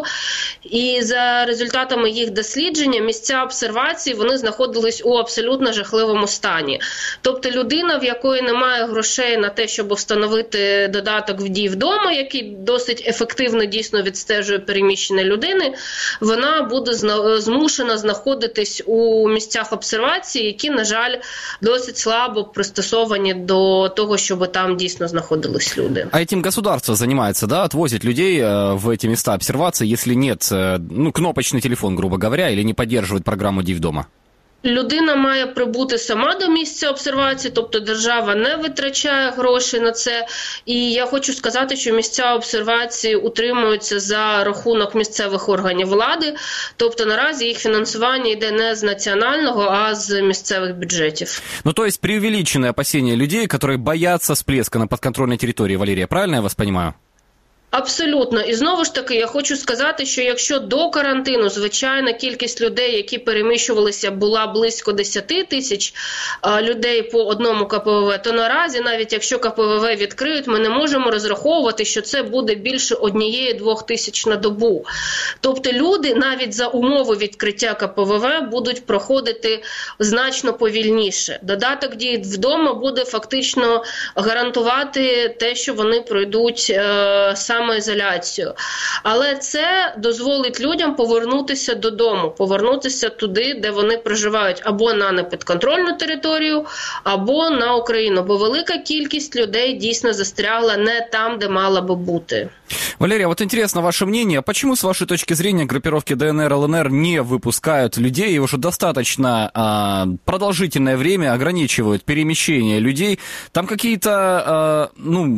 і за результатами їх дослідження місця обсервації вони знаходились у абсолютно жахливому стані. Тобто людина, в якої немає грошей на те, щоб встановити додаток «Вдій вдома», який досить ефективно дійсно відстежує переміщення людини, вона буде змушена знаходитись у місцях обсервації, які, на жаль, досить слабо пристосовані до того, щоб там дійсно знаходились люди. А этим государство занимается, да, отвозит людей в эти места обсервации, если нет, кнопочный телефон, грубо говоря, или не поддерживает программу «Вдій вдома»? Людина має прибути сама до місця обсервації, тобто держава не витрачає гроші на це. І я хочу сказати, що місця обсервації утримуються за рахунок місцевих органів влади, тобто наразі їх фінансування йде не з національного, а з місцевих бюджетів. Ну, то есть преувеличенные опасения людей, которые боятся всплеска на подконтрольной территории, Валерия, правильно я вас понимаю? Абсолютно. І знову ж таки, я хочу сказати, що якщо до карантину звичайна кількість людей, які переміщувалися, була близько 10 тисяч людей по одному КПВВ, то наразі, навіть якщо КПВВ відкриють, ми не можемо розраховувати, що це буде більше 1-2 тисяч на добу. Тобто люди навіть за умови відкриття КПВВ будуть проходити значно повільніше. Додаток «Дій вдома» буде фактично гарантувати те, що вони пройдуть самоізоляцію. Але це дозволить людям повернутися додому, повернутися туди, де вони проживають, або на непідконтрольну територію, або на Україну. Бо велика кількість людей дійсно застрягла не там, де мала би бути. Валерия, вот интересно ваше мнение. Почему, с вашей точки зрения, группировки ДНР, ЛНР не выпускают людей и уже достаточно продолжительное время ограничивают перемещение людей? Там какие-то,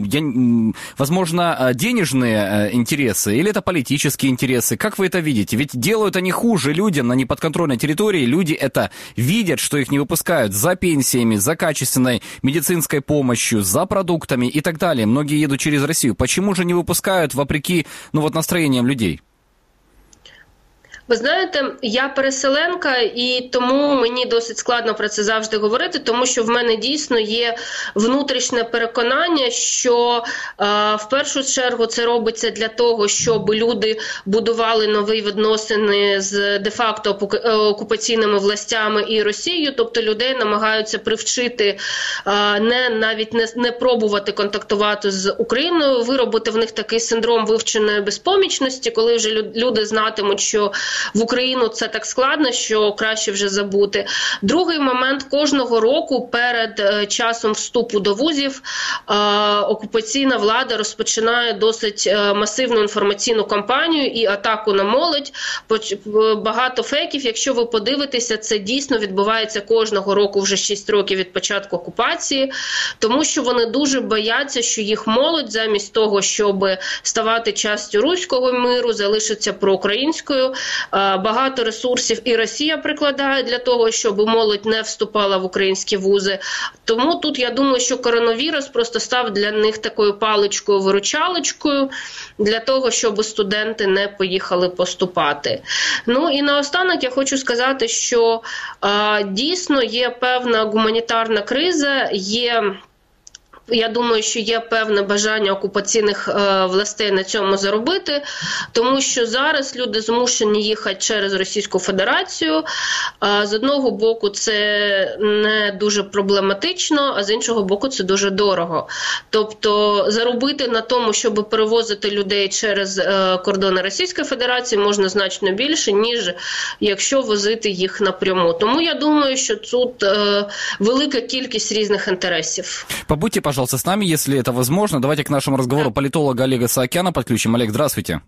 возможно, денежные интересы или это политические интересы? Как вы это видите? Ведь делают они хуже людям на неподконтрольной территории. Люди это видят, что их не выпускают за пенсиями, за качественной медицинской помощью, за продуктами и так далее. Многие едут через Россию. Почему же не выпускают вопреки настроениям людей? Ви знаєте, я переселенка, і тому мені досить складно про це завжди говорити, тому що в мене дійсно є внутрішнє переконання, що в першу чергу це робиться для того, щоб люди будували нові відносини з де-факто окупаційними властями і Росією, тобто людей намагаються привчити навіть не пробувати контактувати з Україною, виробити в них такий синдром вивченої безпомічності, коли вже люди знатимуть, що в Україну це так складно, що краще вже забути. Другий момент, кожного року перед часом вступу до вузів окупаційна влада розпочинає досить масивну інформаційну кампанію і атаку на молодь. Багато фейків, якщо ви подивитеся, це дійсно відбувається кожного року вже 6 років від початку окупації, тому що вони дуже бояться, що їх молодь замість того, щоб ставати частю руського миру, залишиться проукраїнською. Багато ресурсів і Росія прикладає для того, щоб молодь не вступала в українські вузи. Тому тут я думаю, що коронавірус просто став для них такою паличкою-виручалочкою для того, щоб студенти не поїхали поступати. Ну і наостанок я хочу сказати, що дійсно є певна гуманітарна криза, я думаю, що є певне бажання окупаційних властей на цьому заробити, тому що зараз люди змушені їхати через Російську Федерацію. З одного боку це не дуже проблематично, а з іншого боку це дуже дорого. Тобто заробити на тому, щоб перевозити людей через кордони Російської Федерації можна значно більше, ніж якщо возити їх напряму. Тому я думаю, що тут велика кількість різних інтересів. Побудьте, пожалуйста, с нами, если это возможно. Давайте к нашему разговору политолога Олега Саакяна подключим. Олег, здравствуйте.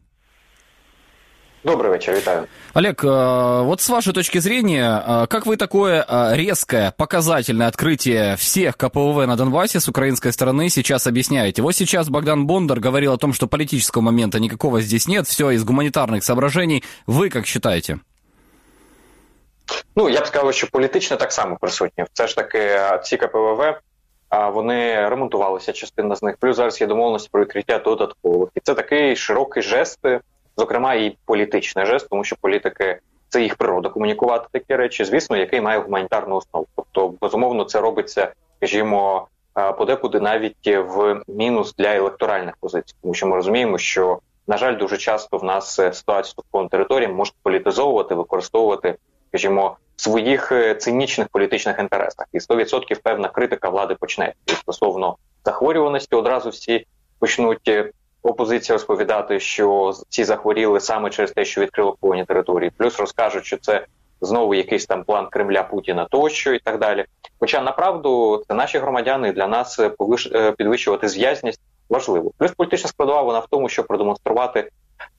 Добрый вечер, витаю. Олег, вот с вашей точки зрения, как вы такое резкое, показательное открытие всех КПВВ на Донбассе с украинской стороны сейчас объясняете? Вот сейчас Богдан Бондар говорил о том, что политического момента никакого здесь нет, все из гуманитарных соображений. Вы как считаете? Я б сказав, що політично так само присутні. Це ж таки ці КПВВ, вони ремонтувалися, частина з них. Плюс зараз є домовленості про відкриття додаткових. І це такий широкий жест, зокрема і політичний жест, тому що політики – це їх природа комунікувати такі речі, звісно, який має гуманітарну основу. Тобто, безумовно, це робиться, скажімо, подекуди навіть в мінус для електоральних позицій. Тому що ми розуміємо, що, на жаль, дуже часто в нас ситуацію з окупованими територіями можуть політизовувати, використовувати, скажімо, в своїх цинічних політичних інтересах. І 100% певна критика влади почнеться. І стосовно захворюваності одразу всі почнуть опозиція розповідати, що ці захворіли саме через те, що відкрили окуповані території. Плюс розкажуть, що це знову якийсь там план Кремля, Путіна тощо і так далі. Хоча, направду, це наші громадяни, і для нас підвищувати зв'язність важливо. Плюс політична складова, вона в тому, щоб продемонструвати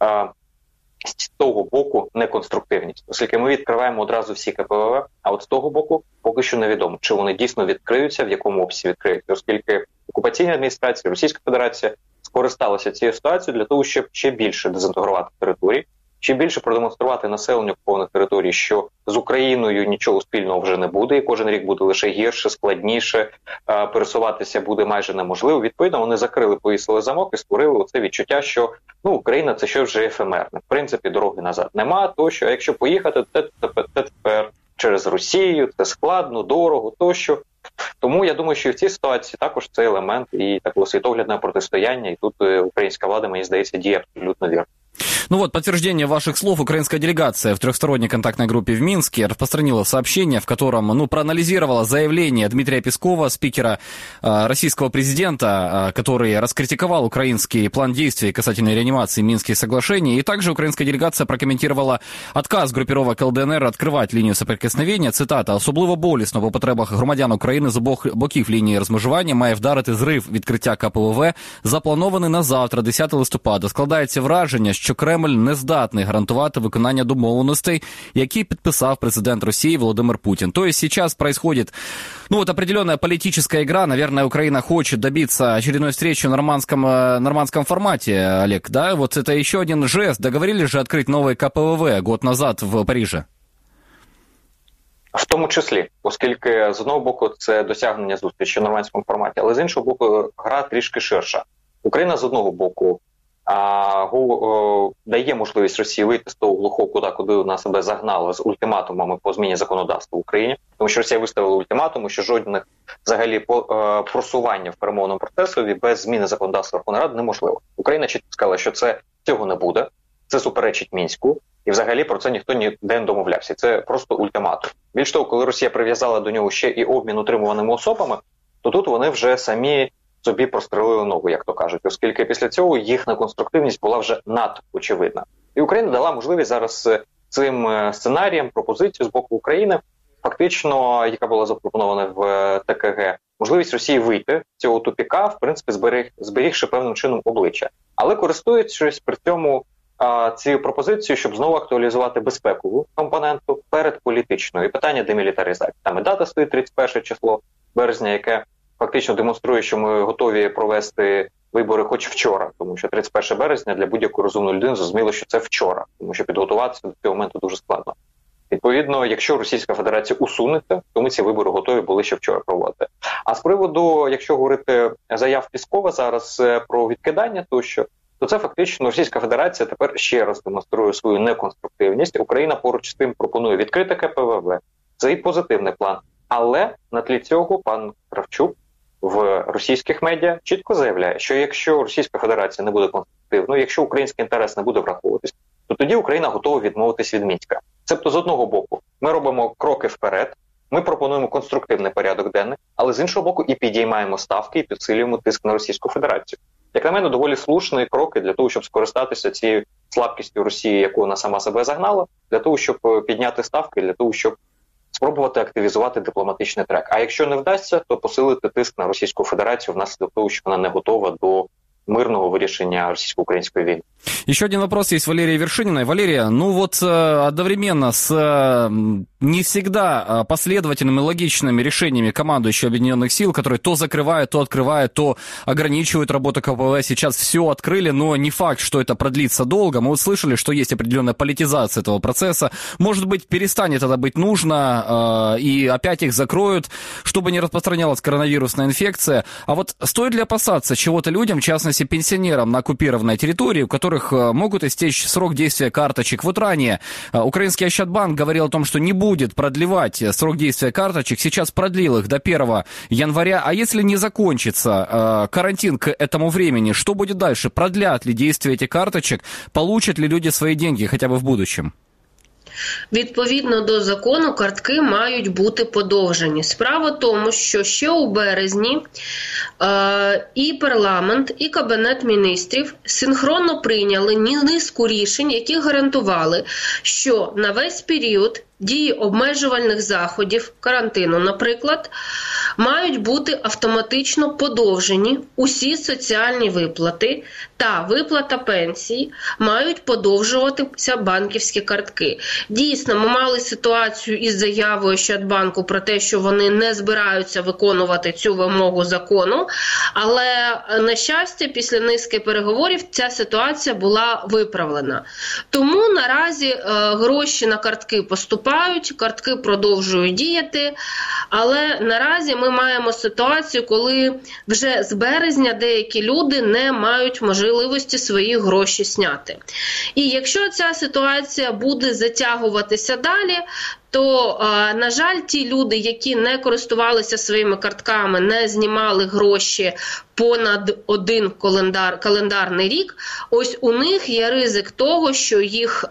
з того боку неконструктивність. Оскільки ми відкриваємо одразу всі КПВВ, а от з того боку поки що невідомо, чи вони дійсно відкриються, в якому обсязі відкриються. Оскільки окупаційна адміністрація, Російська Федерація скористалася цією ситуацією для того, щоб ще більше дезінтегрувати території, ще більше продемонструвати населенню окупованих територій, що з Україною нічого спільного вже не буде, і кожен рік буде лише гірше, складніше, пересуватися буде майже неможливо. Відповідно, вони закрили, повісили замок і створили оце відчуття, що Україна – це щось вже ефемерне. В принципі, дороги назад нема, тощо. А якщо поїхати, то тепер через Росію, це складно, дорого, тощо. Тому я думаю, що в цій ситуації також це елемент і такого світоглядного протистояння, і тут українська влада, мені здається, діє абсолютно вірно. Подтверждение ваших слов. Украинская делегация в трехсторонней контактной группе в Минске распространила сообщение, в котором, проанализировала заявление Дмитрия Пескова, спикера российского президента, который раскритиковал украинский план действий касательно реанимации Минских соглашений. И также украинская делегация прокомментировала отказ группировок ЛДНР открывать линию соприкосновения. Цитата: «Особливо болісно по потребах громадян України з обох боків лінії розмежування має вдарити зрив відкриття КПВВ, запланований на завтра, 10 листопада. Складається враження, що Кремль не здатний гарантувати виконання домовленостей, які підписав президент Росії Владимир Путин». То есть сейчас происходит, определенная политическая игра. Наверное, Украина хочет добиться очередной встречи в нормандском формате, Олег, да? Вот это еще один жест. Договорились же открыть новые КПВВ год назад в Париже. В тому числі, оскільки з одного боку це досягнення зустрічі в нормандському форматі, але з іншого боку гра трішки ширша. Україна з одного боку дає можливість Росії вийти з того глухого кута, куди вона себе загнала з ультиматумами по зміні законодавства в Україні, тому що Росія виставила ультиматум, що жодних взагалі просування в перемовному процесові без зміни законодавства Верховної Ради неможливо. Україна чітко сказала, що цього не буде, це суперечить Мінську, і взагалі про це ніхто ніде не домовлявся. Це просто ультиматум. Більш того, коли Росія прив'язала до нього ще і обмін утримуваними особами, то тут вони вже самі собі прострелили ногу, як то кажуть, оскільки після цього їхня конструктивність була вже надто очевидна. І Україна дала можливість зараз цим сценарієм, пропозицію з боку України, фактично, яка була запропонована в ТКГ, можливість Росії вийти з цього тупіка, в принципі, зберігши певним чином обличчя. Але користуючись при цьому цією пропозицією, щоб знову актуалізувати безпекову компоненту перед політичною. І питання демілітаризації. Там і дата стоїть 31 число березня, яке фактично демонструє, що ми готові провести вибори хоч вчора, тому що 31 березня для будь-якої розумної людини зрозуміло, що це вчора, тому що підготуватися до цього моменту дуже складно. Відповідно, якщо Російська Федерація усунеться, то ми ці вибори готові були ще вчора проводити. А з приводу, якщо говорити заяв Піскова зараз про відкидання тощо, то це фактично Російська Федерація тепер ще раз демонструє свою неконструктивність. Україна поруч з тим пропонує відкрити КПВВ. Це і позитивний план. Але на тлі цього пан Кравчук в російських медіа чітко заявляє, що якщо Російська Федерація не буде конструктивною, якщо український інтерес не буде враховуватись, то тоді Україна готова відмовитись від Мінська. Тобто, з одного боку, ми робимо кроки вперед, ми пропонуємо конструктивний порядок денний, але з іншого боку і підіймаємо ставки і підсилюємо тиск на Російську Федерацію. Як на мене, доволі слушні кроки для того, щоб скористатися цією слабкістю Росії, яку вона сама себе загнала, для того, щоб підняти ставки, для того, щоб спробувати активізувати дипломатичний трек. А якщо не вдасться, то посилити тиск на Російську Федерацию внаслідок того, що вона не готова до мирного вирішення российско-украинской войны. Еще один вопрос есть Валерии Вершининой. Валерия, одновременно с не всегда последовательными, логичными решениями командующего Объединенных сил, которые то закрывают, то открывают, то ограничивают работу КПВВ. Сейчас все открыли, но не факт, что это продлится долго. Мы услышали, что есть определенная политизация этого процесса. Может быть, перестанет это быть нужно, и опять их закроют, чтобы не распространялась коронавирусная инфекция. А вот стоит ли опасаться чего-то людям, в частности пенсионерам на оккупированной территории, у которых могут истечь срок действия карточек? Вот ранее украинский Ощадбанк говорил о том, что не будет продлевать срок действия карточек. Сейчас продлил их до 1 января. А если не закончится карантин к этому времени, что будет дальше? Продлят ли действие этих карточек? Получат ли люди свои деньги хотя бы в будущем? Відповідно до закону, картки мають бути подовжені. Справа в тому, що ще у березні і парламент, і Кабінет міністрів синхронно прийняли низку рішень, які гарантували, що на весь період дії обмежувальних заходів, карантину, наприклад, мають бути автоматично подовжені усі соціальні виплати та виплата пенсій, мають подовжуватися банківські картки. Дійсно, ми мали ситуацію із заявою Ощадбанку про те, що вони не збираються виконувати цю вимогу закону, але, на щастя, після низки переговорів ця ситуація була виправлена. Тому наразі гроші на картки поступають, картки продовжують діяти, але наразі ми маємо ситуацію, коли вже з березня деякі люди не мають можливості свої гроші зняти. І якщо ця ситуація буде затягуватися далі, то, на жаль, ті люди, які не користувалися своїми картками, не знімали гроші понад один календарний рік, ось у них є ризик того, що їх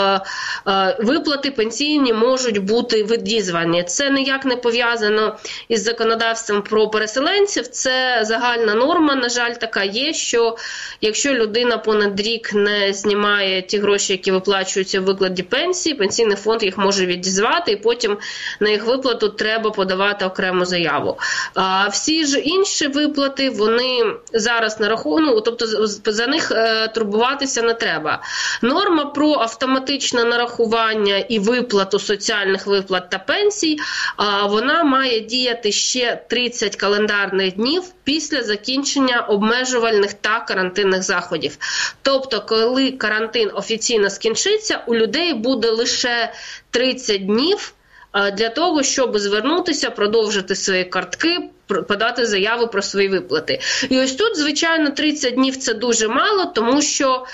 виплати пенсійні можуть бути відрізані. Це ніяк не пов'язано із законодавством про переселенців, це загальна норма, на жаль, така є, що якщо людина понад рік не знімає ті гроші, які виплачуються в викладі пенсії, пенсійний фонд їх може відрізати, і потім на їх виплату треба подавати окрему заяву. А всі ж інші виплати, вони зараз на рахунку, тобто за них турбуватися не треба. Норма про автоматичне нарахування і виплату соціальних виплат та пенсій, вона має діяти ще 30 календарних днів після закінчення обмежувальних та карантинних заходів. Тобто, коли карантин офіційно скінчиться, у людей буде лише 30 днів для того, щоб звернутися, продовжити свої картки, подати заяву про свої виплати. І ось тут, звичайно, 30 днів – це дуже мало, тому що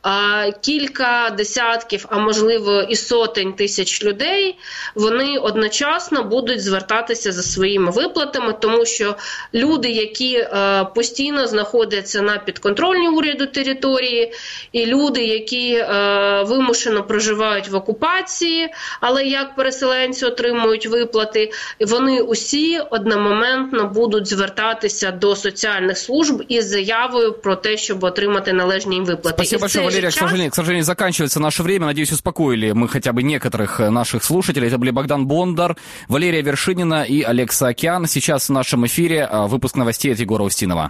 кілька десятків, а можливо і сотень тисяч людей, вони одночасно будуть звертатися за своїми виплатами, тому що люди, які постійно знаходяться на підконтрольній уряду території, і люди, які вимушено проживають в окупації, але як переселенці отримують виплати, вони усі одномоментно будуть звертатися до соціальних служб із заявою про те, щоб отримати належні їм виплати. Спасибо большое, Валерия. К сожалению, заканчивается наше время. Надеюсь, успокоили мы хотя бы некоторых наших слушателей. Это были Богдан Бондар, Валерия Вершинина и Олег Саакян. Сейчас в нашем эфире выпуск новостей от Егора Устинова.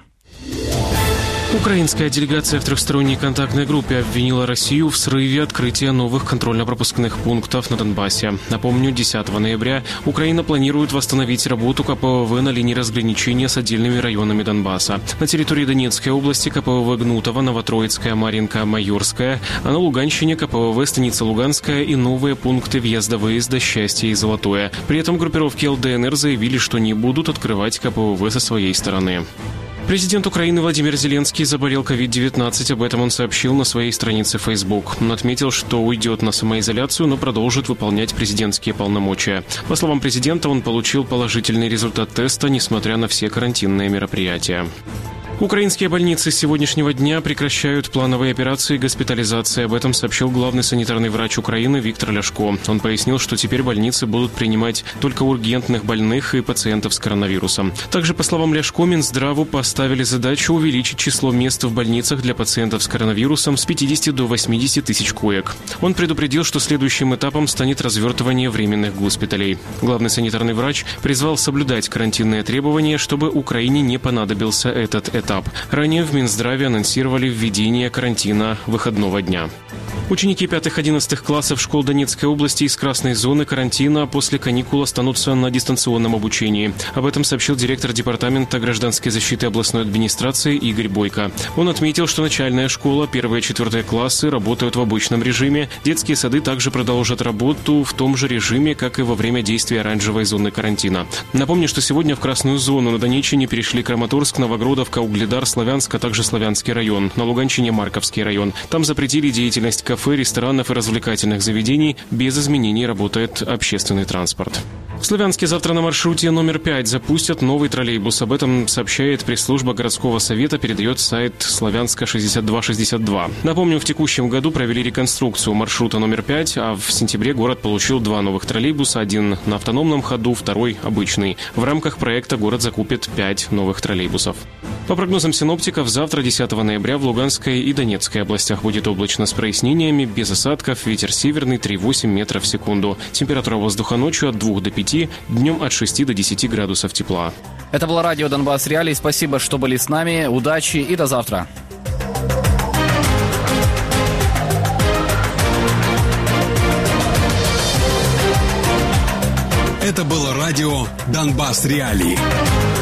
Украинская делегация в трехсторонней контактной группе обвинила Россию в срыве открытия новых контрольно-пропускных пунктов на Донбассе. Напомню, 10 ноября Украина планирует восстановить работу КПВВ на линии разграничения с отдельными районами Донбасса. На территории Донецкой области КПВВ Гнутово, Новотроицкая, Марьинка, Майорская, а на Луганщине КПВВ Станица Луганская и новые пункты въезда-выезда Счастье и Золотое. При этом группировки ЛДНР заявили, что не будут открывать КПВВ со своей стороны. Президент Украины Владимир Зеленский заболел COVID-19. Об этом он сообщил на своей странице в Facebook. Он отметил, что уйдет на самоизоляцию, но продолжит выполнять президентские полномочия. По словам президента, он получил положительный результат теста, несмотря на все карантинные мероприятия. Украинские больницы с сегодняшнего дня прекращают плановые операции и госпитализации. Об этом сообщил главный санитарный врач Украины Виктор Ляшко. Он пояснил, что теперь больницы будут принимать только ургентных больных и пациентов с коронавирусом. Также, по словам Ляшко, Минздраву поставили задачу увеличить число мест в больницах для пациентов с коронавирусом с 50 до 80 тысяч коек. Он предупредил, что следующим этапом станет развертывание временных госпиталей. Главный санитарный врач призвал соблюдать карантинные требования, чтобы Украине не понадобился этот этап. Ранее в Минздраве анонсировали введение карантина выходного дня. Ученики 5-11 классов школ Донецкой области из красной зоны карантина после каникул останутся на дистанционном обучении. Об этом сообщил директор Департамента гражданской защиты областной администрации Игорь Бойко. Он отметил, что начальная школа, 1-4 классы работают в обычном режиме. Детские сады также продолжат работу в том же режиме, как и во время действия оранжевой зоны карантина. Напомню, что сегодня в красную зону на Донеччине перешли Краматорск, Новогродовка, Угледар, Славянск, а также Славянский район. На Луганщине Марковский район. Там запретили деятельность кафе, ресторанов и развлекательных заведений. Без изменений работает общественный транспорт. В Славянске завтра на маршруте номер 5 запустят новый троллейбус. Об этом сообщает пресс-служба городского совета, передает сайт Славянска 6262. Напомню, в текущем году провели реконструкцию маршрута номер 5, а в сентябре город получил 2 новых троллейбуса, один на автономном ходу, второй обычный. В рамках проекта город закупит 5 новых троллейбусов. По прогнозам синоптиков, завтра, 10 ноября, в Луганской и Донецкой областях будет облачно с прояснениями, без осадков, ветер северный 3,8 метров в секунду. Температура воздуха ночью от 2 до 5, днем от 6 до 10 градусов тепла. Это было радио «Донбасс Реалии». Спасибо, что были с нами. Удачи и до завтра. Это было радио «Донбасс Реалии».